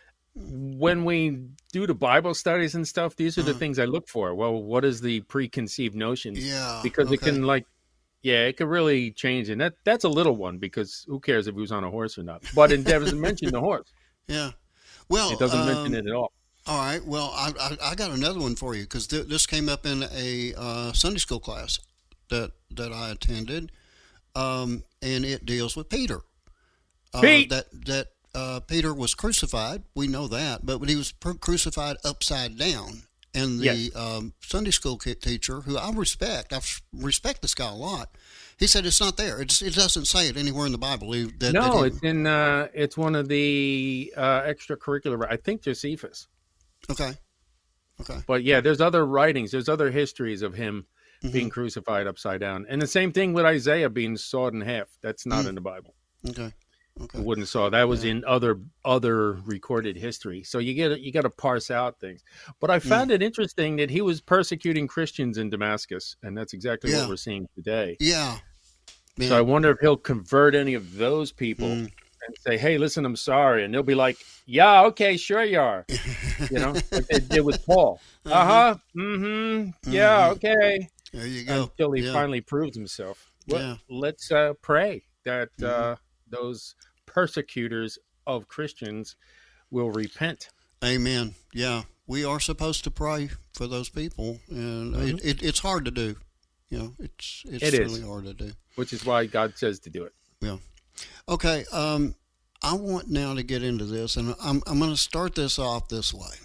when we do the Bible studies and stuff, these are the Uh-huh. things I look for. Well, what is the preconceived notion? Yeah. Because it okay. can like, yeah, it could really change. And that that's a little one because who cares if he was on a horse or not? But it doesn't mention the horse. Yeah. Well, It doesn't um, mention it at all. All right. Well, I, I, I got another one for you because th- this came up in a uh, Sunday school class that that I attended, um, and it deals with Peter. Uh, Pete! That that uh, Peter was crucified. We know that, but he was per- crucified upside down. And the Yes. um, Sunday school ki- teacher, who I respect, I respect this guy a lot. He said it's not there. It's, it doesn't say it anywhere in the Bible. He- That, that No, he- it's in. Uh, it's one of the uh, extracurricular. I think Josephus. okay. Okay. But yeah, there's other writings. There's other histories of him Mhm. being crucified upside down, and the same thing with Isaiah being sawed in half. That's not Mm. in the Bible. Okay. Okay. The wooden saw that was Yeah. in other other recorded history. So you get you got to parse out things. But I found it interesting that he was persecuting Christians in Damascus, and that's exactly Yeah. what we're seeing today. Yeah. So I wonder if he'll convert any of those people Mm. and say, "Hey, listen, I'm sorry," and they'll be like, "Yeah, okay, sure you are," you know, like they did with Paul. Uh huh. Mm-hmm. Yeah. Okay. There you go. Until he Yeah. finally proves himself. Well, Yeah. let's uh, pray that Mhm. uh, those persecutors of Christians will repent. Amen. Yeah, we are supposed to pray for those people, and Mhm. it, it, it's hard to do. You know, it's it's It is. really hard to do. Which is why God says to do it. Yeah. Okay. Um, I want now to get into this, and I'm I'm going to start this off this way.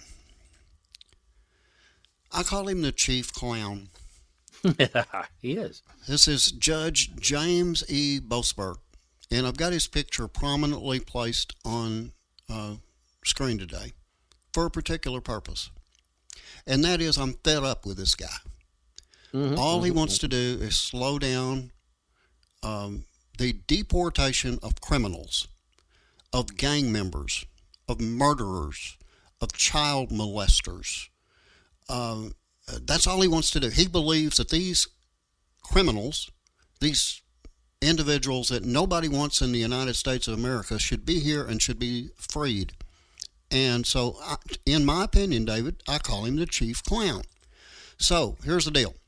I call him the chief clown. He is. This is Judge James E. Boasberg, and I've got his picture prominently placed on uh, screen today for a particular purpose, and that is I'm fed up with this guy. Mhm, All he mhm, wants to do is slow down um, the deportation of criminals, of gang members, of murderers, of child molesters. Um, that's all he wants to do. He believes that these criminals, these individuals that nobody wants in the United States of America, should be here and should be freed. And so, I, in my opinion, David, I call him the chief clown. So, here's the deal.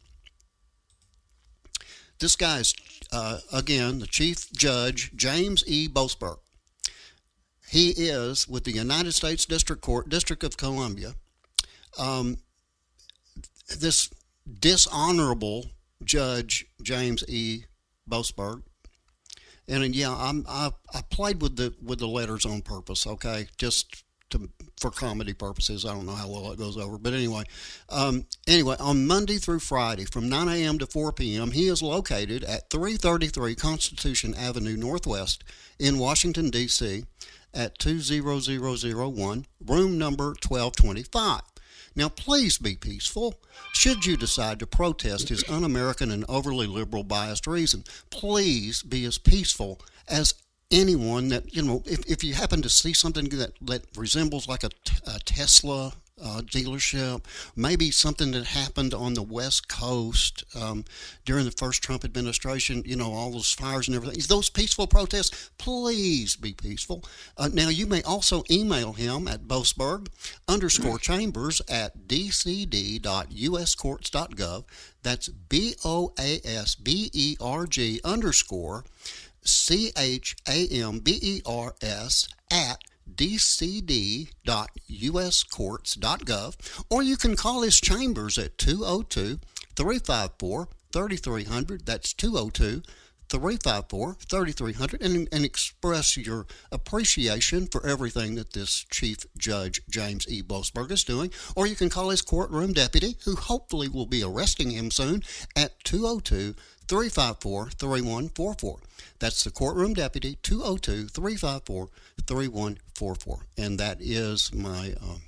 This guy is, uh, again, the Chief Judge, James E. Boasberg. He is with the United States District Court, District of Columbia. Um, this dishonorable Judge, James E. Boasberg. And yeah, I'm, I I played with the with the letters on purpose, okay, just to, for comedy purposes. I don't know how well it goes over, but anyway, um, anyway, on Monday through Friday from nine a.m. to four p.m., he is located at three thirty-three Constitution Avenue Northwest in Washington D C at two zero zero zero one, room number twelve twenty-five. Now, please be peaceful. Should you decide to protest his un-American and overly liberal biased reason, please be as peaceful as anyone that, you know, if, if you happen to see something that, that resembles like a, a Tesla uh, dealership, maybe something that happened on the West Coast um, during the first Trump administration, you know, all those fires and everything, those peaceful protests, please be peaceful. Uh, now, you may also email him at Boasberg underscore chambers at d c d dot u s courts dot gov. That's B O A S B E R G underscore C H A M B E R S at d c d dot u s courts dot gov, or you can call his chambers at two oh two, three five four, three three zero zero. That's two oh two, three five four, three three zero zero, and, and express your appreciation for everything that this Chief Judge James E. Boasberg is doing. Or you can call his courtroom deputy, who hopefully will be arresting him soon, at two oh two, three five four, three one four four. That's the courtroom deputy, two oh two, three five four, three one four four. And that is my um,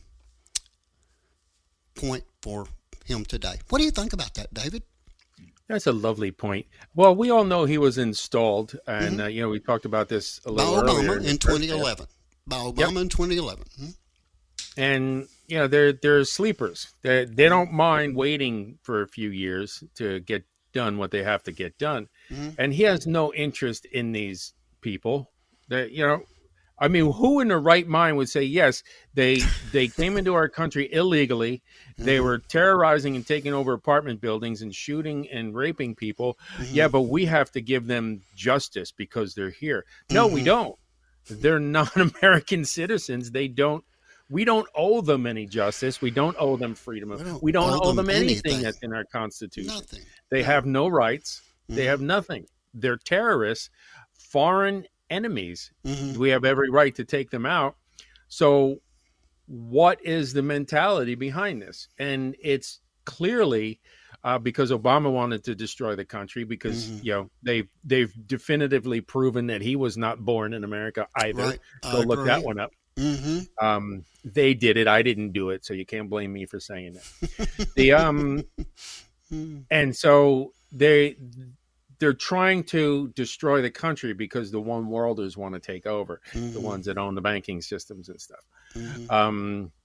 point for him today. What do you think about that, David? That's a lovely point. Well, we all know he was installed, and Mhm. uh, you know we talked about this a By little earlier Obama in the in first twenty half. eleven. By Obama in twenty eleven. Hmm? And you know they're they're sleepers. They they don't mind waiting for a few years to get done what they have to get done, Mhm. and he has no interest in these people. That you know, I mean, who in their right mind would say yes? They they came into our country illegally. They Mhm. were terrorizing and taking over apartment buildings and shooting and raping people. Mhm. Yeah, but we have to give them justice because they're here. No, we Mhm. don't. They're non-American citizens. They don't. We don't owe them any justice. We don't owe them freedom. We don't We don't owe owe them them anything anything. that's in our Constitution. Nothing. They No. have no rights. They Mhm. have nothing. They're terrorists, foreign enemies. Mhm. We have every right to take them out. So what is the mentality behind this? And it's clearly uh, because Obama wanted to destroy the country because, Mhm. you know, they've, they've definitively proven that he was not born in America either. Right. I Go look that agree. one up. Mm-hmm. Um, they did it. I didn't do it. So you can't blame me for saying that. the, um, and so they, they're trying to destroy the country because the one worlders want to take over, the Mhm. ones that own the banking systems and stuff. Mhm. Um,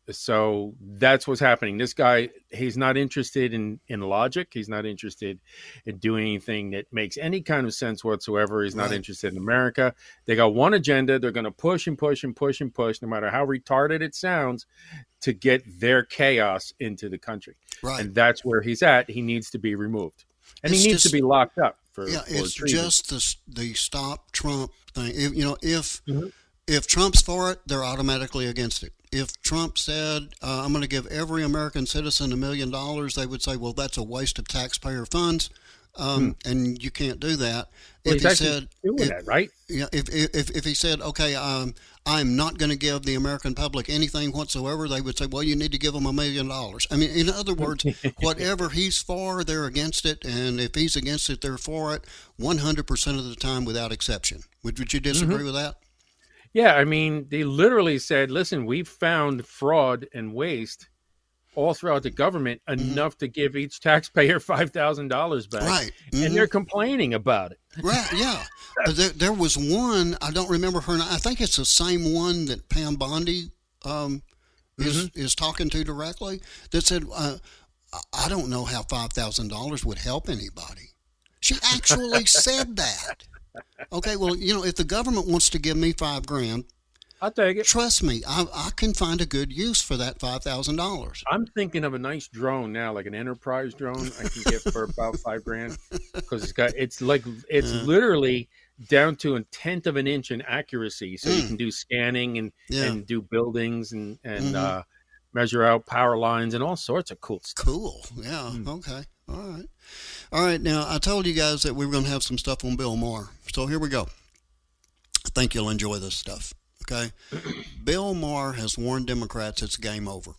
So that's what's happening. This guy, he's not interested in, in logic. He's not interested in doing anything that makes any kind of sense whatsoever. He's not Right. interested in America. They got one agenda. They're going to push and push and push and push, no matter how retarded it sounds, to get their chaos into the country. Right. And that's where he's at. He needs to be removed. And It's he needs just- to be locked up for, Yeah, for it's treason. just the the stop Trump thing. If, you know, if Mhm. if Trump's for it, they're automatically against it. If Trump said, uh, "I'm going to give every American citizen a million dollars," they would say, "Well, that's a waste of taxpayer funds, um, and you can't do that." Well, if he's he actually said, doing if, that, right? yeah, if, if if he said, "Okay, um, I'm not going to give the American public anything whatsoever," they would say, "Well, you need to give them a million dollars." I mean, in other words, whatever he's for, they're against it, and if he's against it, they're for it, one hundred percent of the time, without exception. Would Would you disagree Mm-hmm. with that? Yeah, I mean, they literally said, listen, we've found fraud and waste all throughout the government enough to give each taxpayer five thousand dollars back. Right. And Mhm. they're complaining about it. Right, yeah. Uh, there, there was one, I don't remember her name. I think it's the same one that Pam Bondi um, is Mm-hmm. is talking to directly, that said, uh, I- I don't know how five thousand dollars would help anybody. She actually said that. Okay, well, you know, if the government wants to give me five grand, I'll take it. trust me, I, I can find a good use for that five thousand dollars. I'm thinking of a nice drone now, like an Enterprise drone I can get for about five grand. Because it's got, it's like, it's Yeah. literally down to a tenth of an inch in accuracy. So you Mm. can do scanning and, Yeah. and do buildings and, and Mhm. uh, measure out power lines and all sorts of cool stuff. Cool. Yeah. Hmm. Okay. All right. All right. Now, I told you guys that we were going to have some stuff on Bill Maher. So here we go. I think you'll enjoy this stuff. Okay. Bill Maher has warned Democrats it's game over.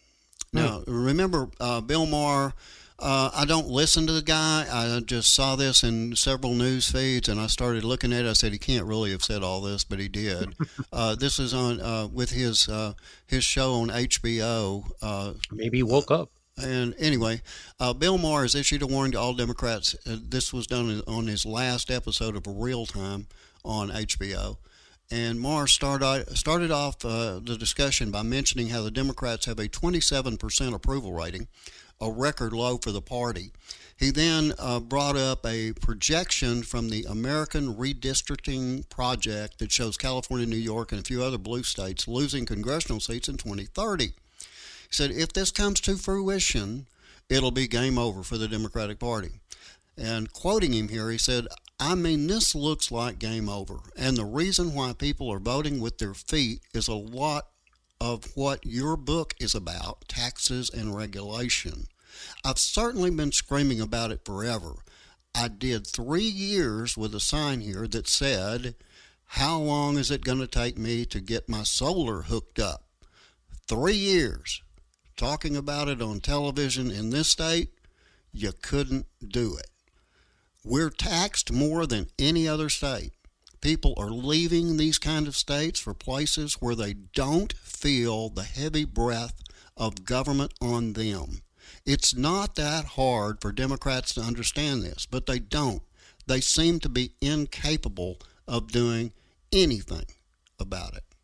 Now, remember, uh, Bill Maher, uh, I don't listen to the guy. I just saw this in several news feeds, and I started looking at it. I said, he can't really have said all this, but he did. uh, this is on uh, with his uh, his show on H B O. Uh, Maybe he woke up. and anyway, uh, Bill Maher has issued a warning to all Democrats. Uh, this was done on his last episode of Real Time on H B O. And Maher started, started off uh, the discussion by mentioning how the Democrats have a twenty-seven percent approval rating, a record low for the party. He then uh, brought up a projection from the American Redistricting Project that shows California, New York, and a few other blue states losing congressional seats in twenty thirty. He said, if this comes to fruition, it'll be game over for the Democratic Party. And quoting him here, he said, I mean, this looks like game over. And the reason why people are voting with their feet is a lot of what your book is about, taxes and regulation. I've certainly been screaming about it forever. I did three years with a sign here that said, how long is it going to take me to get my solar hooked up? Three years. Talking about it on television in this state, you couldn't do it. We're taxed more than any other state. People are leaving these kind of states for places where they don't feel the heavy breath of government on them. It's not that hard for Democrats to understand this, but they don't. They seem to be incapable of doing anything about it.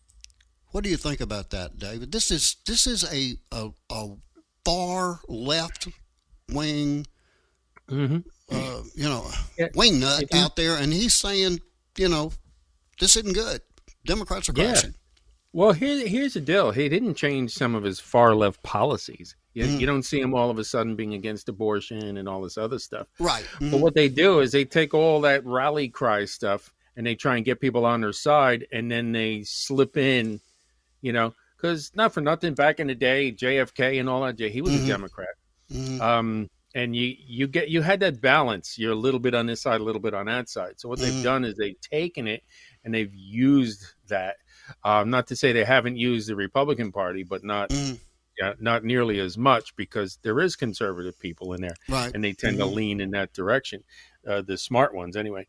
What do you think about that, David? This is this is a a, a far left wing, Mm-hmm. uh, you know, Yeah. wing nut If you- out there, and he's saying, you know, this isn't good. Democrats are Yeah. crashing. Well, here, here's the deal. He didn't change some of his far left policies. You, Mm. you don't see him all of a sudden being against abortion and all this other stuff. Right. But Mhm. what they do is they take all that rally cry stuff and they try and get people on their side, and then they slip in, you know, because not for nothing, back in the day, J F K and all that, he was Mhm. a Democrat. Mhm. Um, and you you get you had that balance. You're a little bit on this side, a little bit on that side. So what Mhm. they've done is they've taken it and they've used that. Um, not to say they haven't used the Republican Party, but not Mhm. yeah, not nearly as much, because there is conservative people in there, Right. and they tend to Mhm. lean in that direction. Uh, the smart ones, anyway.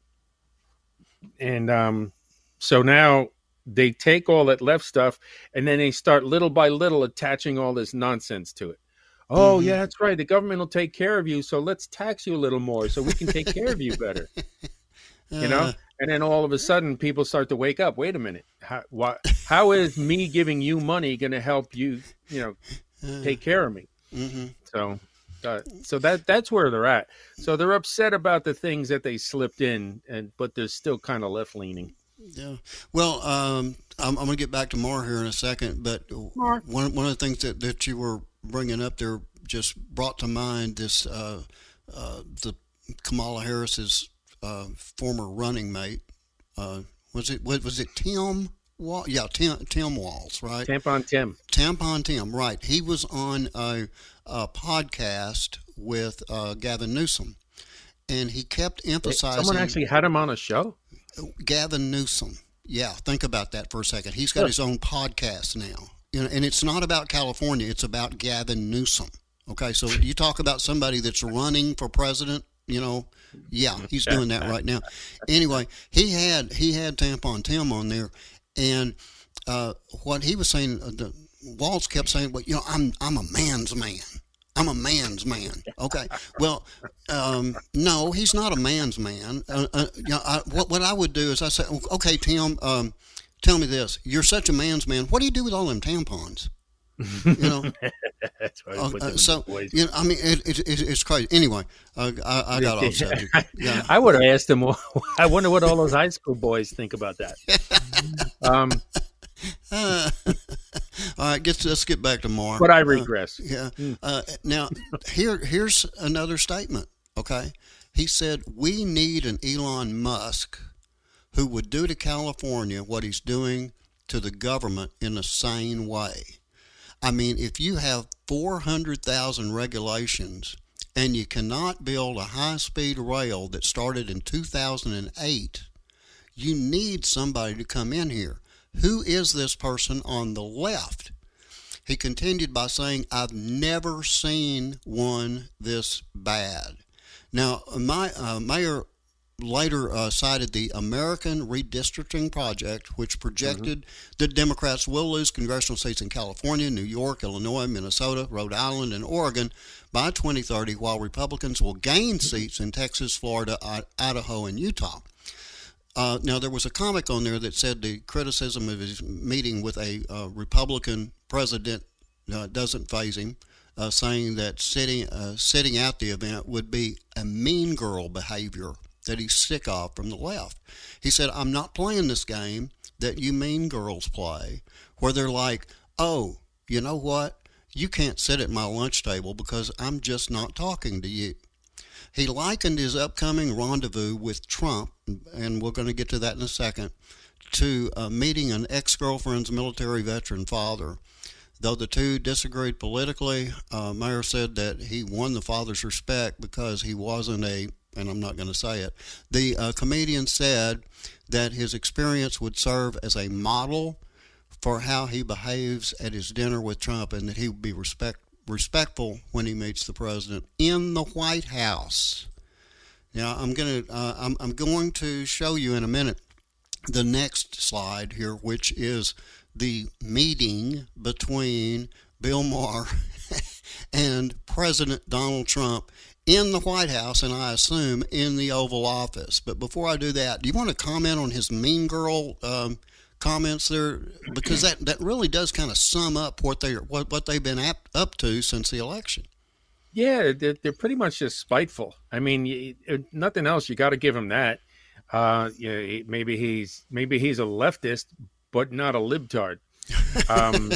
And um, so now they take all that left stuff and then they start little by little attaching all this nonsense to it. Oh, Mhm. yeah, that's right. The government will take care of you, so let's tax you a little more so we can take care of you better. You know? Uh, And then all of a sudden, people start to wake up. Wait a minute. How, why, how is me giving you money going to help you, you know, take care of me? Mm-hmm. So, uh, so that that's where they're at. So they're upset about the things that they slipped in, and but they're still kind of left leaning. Yeah. Well, um, I'm, I'm going to get back to Mar here in a second, but Mar. one one of the things that, that you were bringing up there just brought to mind this uh, uh, the Kamala Harris's uh, former running mate. Uh, was it what was it Tim? Wall? Yeah, Tim, Tim Walz, right? Tampon Tim. Tampon Tim, right? He was on a, a podcast with uh, Gavin Newsom, and he kept emphasizing. Someone actually had him on a show. Gavin Newsom. Yeah, think about that for a second. He's got his own podcast now, you know, and it's not about California. It's about Gavin Newsom. Okay, so you talk about somebody that's running for president. You know, yeah, he's doing that right now. Anyway, he had he had Tampon Tim on there, and uh, what he was saying, uh, the Walz kept saying, "Well, you know, I'm I'm a man's man. I'm a man's man." Okay, well, um, no, he's not a man's man. Uh, uh, you know, I, what what I would do is I say, "Okay, Tim, um, tell me this. You're such a man's man. What do you do with all them tampons?" You know, That's why I uh, put uh, them in so the boys. you know, I mean, it, it, it, it's crazy. Anyway, uh, I, I got off subject. Yeah. I would have asked him. I wonder what all those high school boys think about that. Um, Uh, all right, get, let's get back to Mar. but I Uh, regress. yeah. Uh, now, here here's another statement. Okay, he said we need an Elon Musk who would do to California what he's doing to the government in a sane way. I mean, if you have four hundred thousand regulations and you cannot build a high-speed rail that started in two thousand eight, you need somebody to come in here. Who is this person on the left? He continued by saying, I've never seen one this bad. Now, my uh, Mayor later uh, cited the American Redistricting Project, which projected mm-hmm. that Democrats will lose congressional seats in California, New York, Illinois, Minnesota, Rhode Island, and Oregon by twenty thirty, while Republicans will gain seats in Texas, Florida, I- Idaho, and Utah. Uh, now, there was a comic on there that said the criticism of his meeting with a uh, Republican president uh, doesn't faze him, uh, saying that sitting uh, sitting out the event would be a mean girl behavior that he's sick of from the left. He said, I'm not playing this game that you mean girls play, where they're like, oh, you know what? You can't sit at my lunch table because I'm just not talking to you. He likened his upcoming rendezvous with Trump, and we're going to get to that in a second, to uh, meeting an ex-girlfriend's military veteran father. Though the two disagreed politically, uh, Mayer said that he won the father's respect because he wasn't a, and I'm not going to say it, the uh, comedian said that his experience would serve as a model for how he behaves at his dinner with Trump, and that he would be respect respectful when he meets the president in the White House. Now, I'm going to uh, I'm, I'm going to show you in a minute the next slide here, which is the meeting between Bill Maher and President Donald Trump in the White House, and I assume in the Oval Office. But before I do that, do you want to comment on his mean girl um, comments there, because that, that really does kind of sum up what they what what they've been up, up to since the election. Yeah, they're, they're pretty much just spiteful. I mean, you, nothing else. You got to give him that. Uh, yeah, maybe he's maybe he's a leftist, but not a libtard. Um,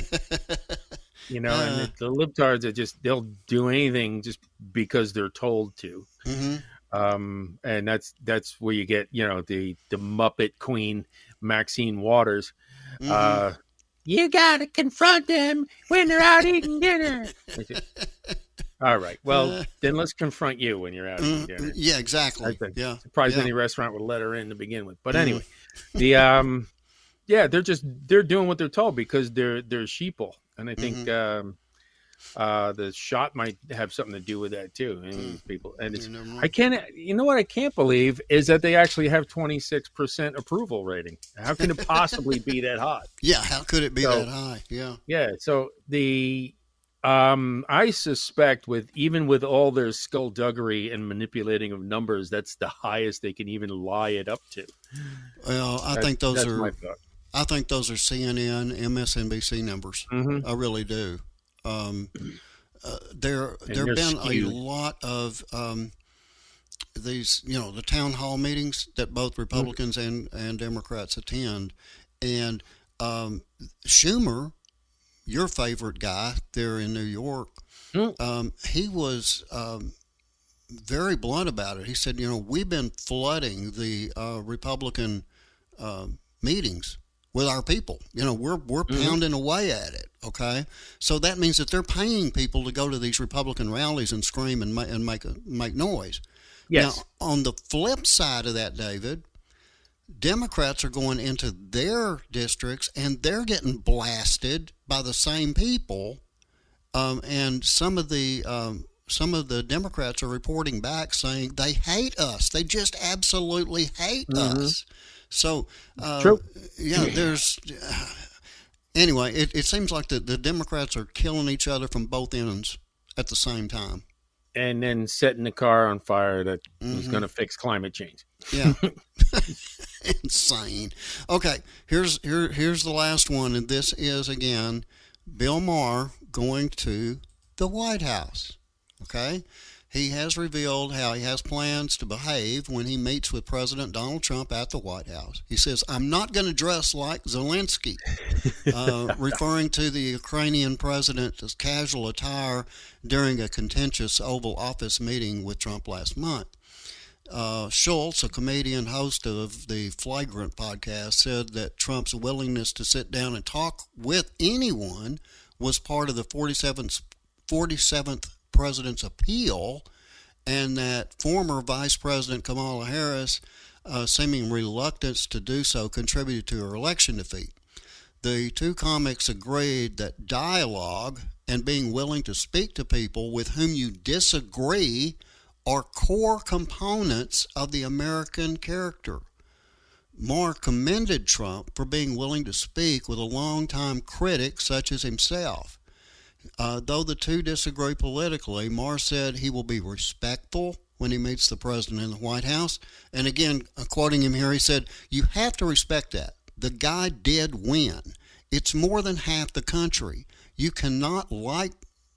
you know, and Uh. the, the libtards are just they'll do anything just because they're told to. Mm-hmm. Um, and that's that's where you get, you know, the the Muppet Queen Maxine Waters. Mm-hmm. Uh, you gotta confront them when they're out eating dinner. All right, well Uh, then let's confront you when you're out eating dinner. Yeah, exactly. I think. Yeah, Surprised yeah. any restaurant would let her in to begin with. But Mhm. anyway, the um, yeah, they're just they're doing what they're told because they're they're sheeple, and I think Mm-hmm. um, uh, the shot might have something to do with that too. I mean, these people, and it's You never know. I can't. You know what I can't believe is that they actually have twenty-six percent approval rating. How can it possibly be that high? Yeah, how could it be So- that high? Yeah. Yeah. So the Um, I suspect with even with all their skullduggery and manipulating of numbers, that's the highest they can even lie it up to. Well, I That's, think those that's are my thought. I think those are C N N, M S N B C numbers. Mm-hmm. I really do. Um, uh, there And there they're have been skewed. a lot of um, these, you know, the town hall meetings that both Republicans and, and Democrats attend, and um, Schumer, your favorite guy there in New York, Mm. um, he was um, very blunt about it. He said, you know, we've been flooding the uh, Republican uh, meetings with our people. You know, we're we're Mm-hmm. pounding away at it. Okay, so that means that they're paying people to go to these Republican rallies and scream and ma- and make a, make noise. Yes. Now, on the flip side of that, David, Democrats are going into their districts and they're getting blasted by the same people. Um, and some of the um, some of the Democrats are reporting back saying they hate us. They just absolutely hate Mhm. us. So, uh, True. yeah, there's. Uh, anyway, it, it seems like the, the Democrats are killing each other from both ends at the same time. And then setting the car on fire that is Mhm. going to fix climate change. Yeah. Insane. Okay, here's here here's the last one, and this is again Bill Maher going to the White House. Okay? He has revealed how he has plans to behave when he meets with President Donald Trump at the White House. He says, I'm not going to dress like Zelensky, uh, referring to the Ukrainian president's casual attire during a contentious Oval Office meeting with Trump last month. Uh, Schultz, a comedian host of the Flagrant podcast, said that Trump's willingness to sit down and talk with anyone was part of the forty-seventh, forty-seventh president's appeal, and that former Vice President Kamala Harris' uh, seeming reluctance to do so contributed to her election defeat. The two comics agreed that dialogue and being willing to speak to people with whom you disagree are core components of the American character. Maher commended Trump for being willing to speak with a longtime critic such as himself. Uh, though the two disagree politically, Maher said he will be respectful when he meets the president in the White House. And again, quoting him here, he said, you have to respect that. The guy did win. It's more than half the country. You cannot like,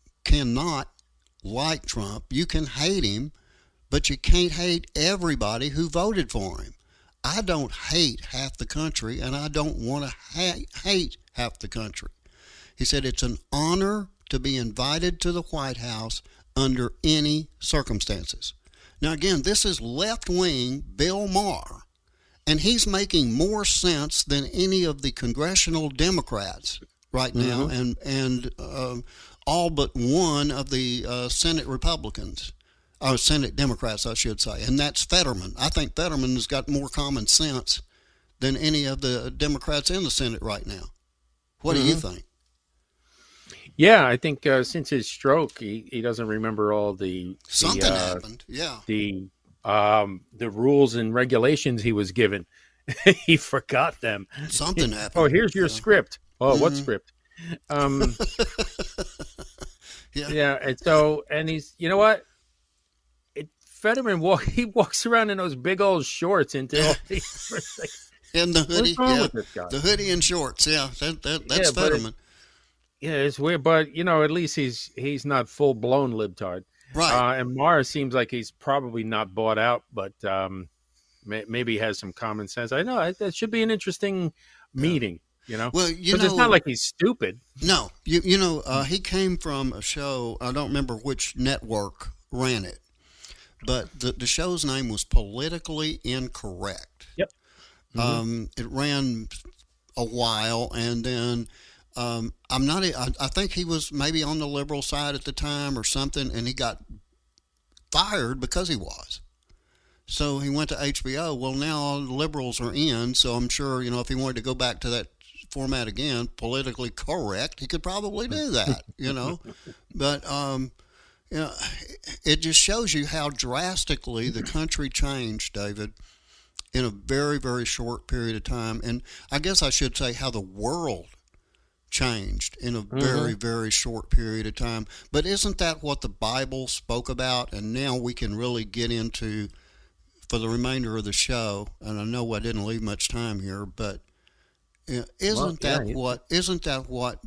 cannot like Trump. You can hate him, but you can't hate everybody who voted for him. I don't hate half the country, and I don't want to ha- hate half the country. He said it's an honor to be invited to the White House under any circumstances. Now, again, this is left-wing Bill Maher, and he's making more sense than any of the congressional Democrats right now, Mhm. and and uh, all but one of the uh, Senate Republicans, or Senate Democrats, I should say, and that's Fetterman. I think Fetterman has got more common sense than any of the Democrats in the Senate right now. What do you Mhm. think? Yeah, I think uh, since his stroke, he, he doesn't remember all the Something the, uh, happened, yeah. the um the rules and regulations he was given. He forgot them. Something happened. Oh, here's your yeah. script. Oh, what Mhm. script? Um, Yeah. yeah, and so and he's you know what? It, Fetterman walk he walks around in those big old shorts until Yeah. he's like, And the hoodie, what's wrong yeah. with this guy? The hoodie and shorts, yeah. That, that, that's Yeah, but it- Fetterman. Yeah, it's weird, but you know, at least he's he's not full blown libtard. Right. Uh, and Maher seems like he's probably not bought out, but um, may, maybe he has some common sense. I know that should be an interesting meeting. You know, well, you because know, it's not like he's stupid. no, you you know, uh, he came from a show. I don't remember which network ran it, but the the show's name was Politically Incorrect. Yep. Mhm. Um, it ran a while, and then um, I'm not. I, I think he was maybe on the liberal side at the time or something, and he got fired because he was. So he went to H B O. Well, now all the liberals are in, so I'm sure, you know, if he wanted to go back to that format again, politically correct, he could probably do that, you know. But, um, you know, it just shows you how drastically the country changed, David, in a very, very short period of time. And I guess I should say how the world changed in a very, mm-hmm. very short period of time. But isn't that what the Bible spoke about? And now we can really get into, for the remainder of the show, and I know I didn't leave much time here, but isn't well, yeah, that yeah. what isn't that what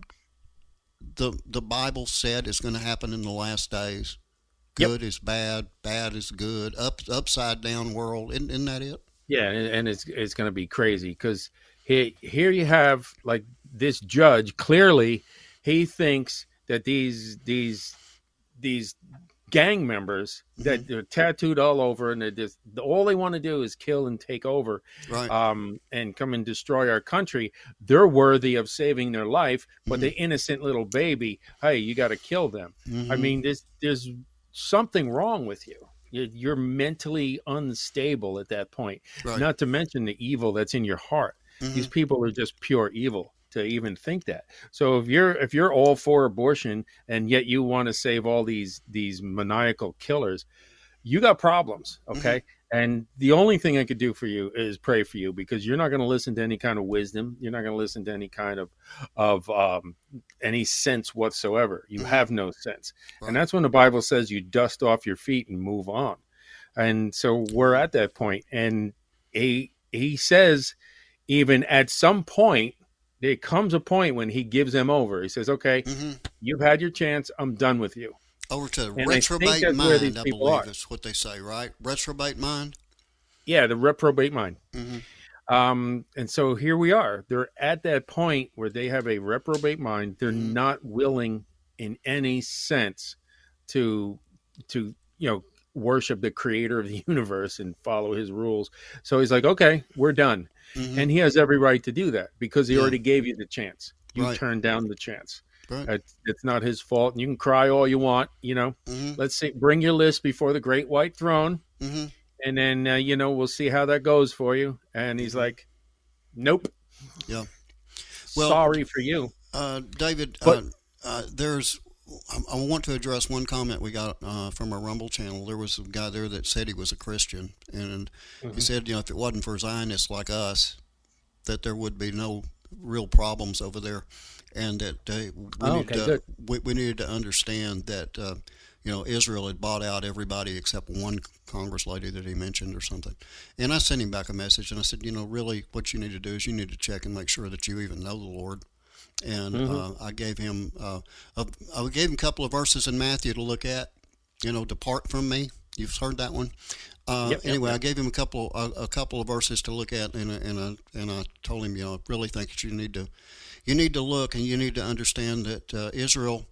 the the Bible said is going to happen in the last days? Good yep. is bad, bad is good, up upside down world. Isn't, isn't that it? Yeah, and, and it's it's going to be crazy because here here you have like this judge. Clearly, he thinks that these these these gang members mm-hmm. that they're tattooed all over and they're just all they want to do is kill and take over, right. um, and come and destroy our country. They're worthy of saving their life, but mm-hmm. the innocent little baby, hey, you got to kill them. Mm-hmm. I mean, there's there's something wrong with you. You're mentally unstable at that point. Right. Not to mention the evil that's in your heart. Mm-hmm. These people are just pure evil to even think that. So if you're if you're all for abortion and yet you want to save all these these maniacal killers, you got problems, okay? Mm-hmm. And the only thing I could do for you is pray for you, because you're not going to listen to any kind of wisdom. You're not going to listen to any kind of of um, any sense whatsoever. You have no sense. Right. And that's when the Bible says you dust off your feet and move on. And so we're at that point. And he he says even at some point, there comes a point when he gives them over. He says, okay, mm-hmm. you've had your chance. I'm done with you. Over to the reprobate mind, I believe are. is what they say, right? Reprobate mind? Yeah, the reprobate mind. Mm-hmm. Um, and so here we are. They're at that point where they have a reprobate mind. They're mm-hmm. not willing in any sense to, to you know, worship the creator of the universe and follow his rules. So he's like, okay, we're done. Mm-hmm. And he has every right to do that because he yeah. already gave you the chance. You right. turned down the chance. Right. It's, it's not his fault. And you can cry all you want, you know. Mm-hmm. Let's see, bring your list before the great white throne. Mm-hmm. And then, uh, you know, we'll see how that goes for you. And he's like, nope. Yeah. Well, sorry for you. Uh, David, but, uh, uh, there's, I, I want to address one comment we got uh, from our Rumble channel. There was a guy there that said he was a Christian. And mm-hmm. he said, you know, if it wasn't for Zionists like us, that there would be no real problems over there. And that uh, we, oh, needed okay, to, we, we needed to understand that, uh, you know, Israel had bought out everybody except one Congress lady that he mentioned or something. And I sent him back a message, and I said, you know, really what you need to do is you need to check and make sure that you even know the Lord. And mm-hmm. uh, I gave him uh, a, I gave him a couple of verses in Matthew to look at, you know, depart from me. You've heard that one. Uh, yep, anyway, yep, yep. I gave him a couple a, a couple of verses to look at, and and I, and I told him, you know, I really think that you need to you need to look and you need to understand that uh, Israel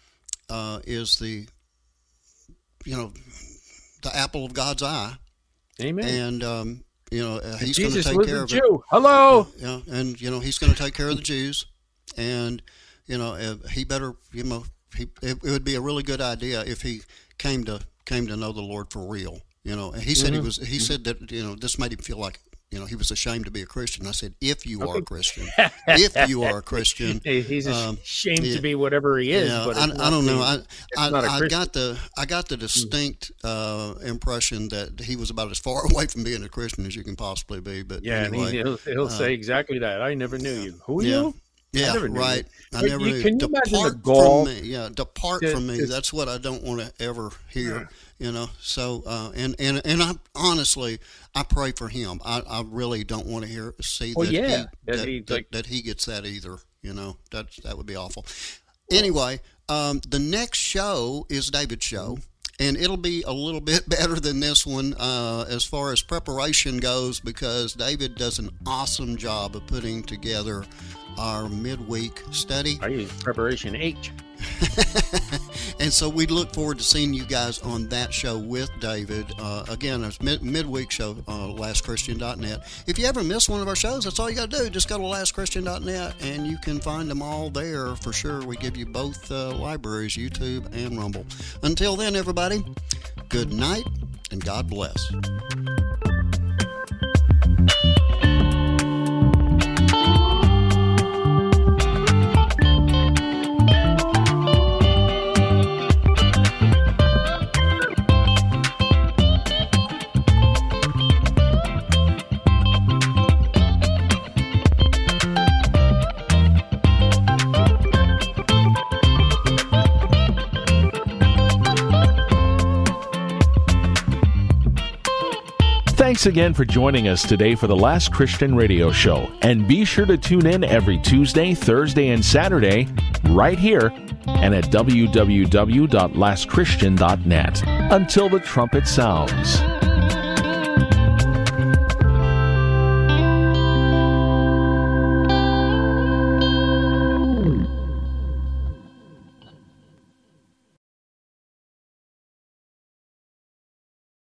uh, is the you know the apple of God's eye. Amen. And um, you know uh, he's going to take was care a of Jew. it. Hello. Yeah, and you know he's going to take care of the Jews, and you know uh, he better you know he it, it would be a really good idea if he came to came to know the Lord for real. You know, he said mm-hmm. he was. He mm-hmm. said that you know this made him feel like you know he was ashamed to be a Christian. I said, if you okay. are a Christian, if you are a Christian, he's um, ashamed yeah, to be whatever he is. Yeah, but I, I don't know. I I, I got the I got the Mm. distinct uh, impression that he was about as far away from being a Christian as you can possibly be. But yeah, anyway, and he, he'll, he'll uh, say exactly that. I never knew you. Who are yeah. you? Yeah, I never knew right. You. I but never you, knew. Can you depart imagine the goal from me. Yeah, depart to, from me. to, That's what I don't want to ever hear. Yeah. You know. So, uh, and and and I honestly, I pray for him. I, I really don't want to hear see well, that, yeah, he, that, that, he, that, like, that he gets that either. You know, that that would be awful. Anyway, um, the next show is David's show. And it'll be a little bit better than this one uh, as far as preparation goes, because David does an awesome job of putting together our midweek study. I use preparation H. And so we look forward to seeing you guys on that show with David. Uh, again, it's mid- midweek show, uh, last christian dot net. If you ever miss one of our shows, that's all you got to do. Just go to last christian dot net and you can find them all there for sure. We give you both uh, libraries, YouTube and Rumble. Until then, everybody, good night and God bless. Thanks again for joining us today for the Last Christian Radio Show. And be sure to tune in every Tuesday, Thursday, and Saturday right here and at w w w dot last christian dot net. Until the trumpet sounds.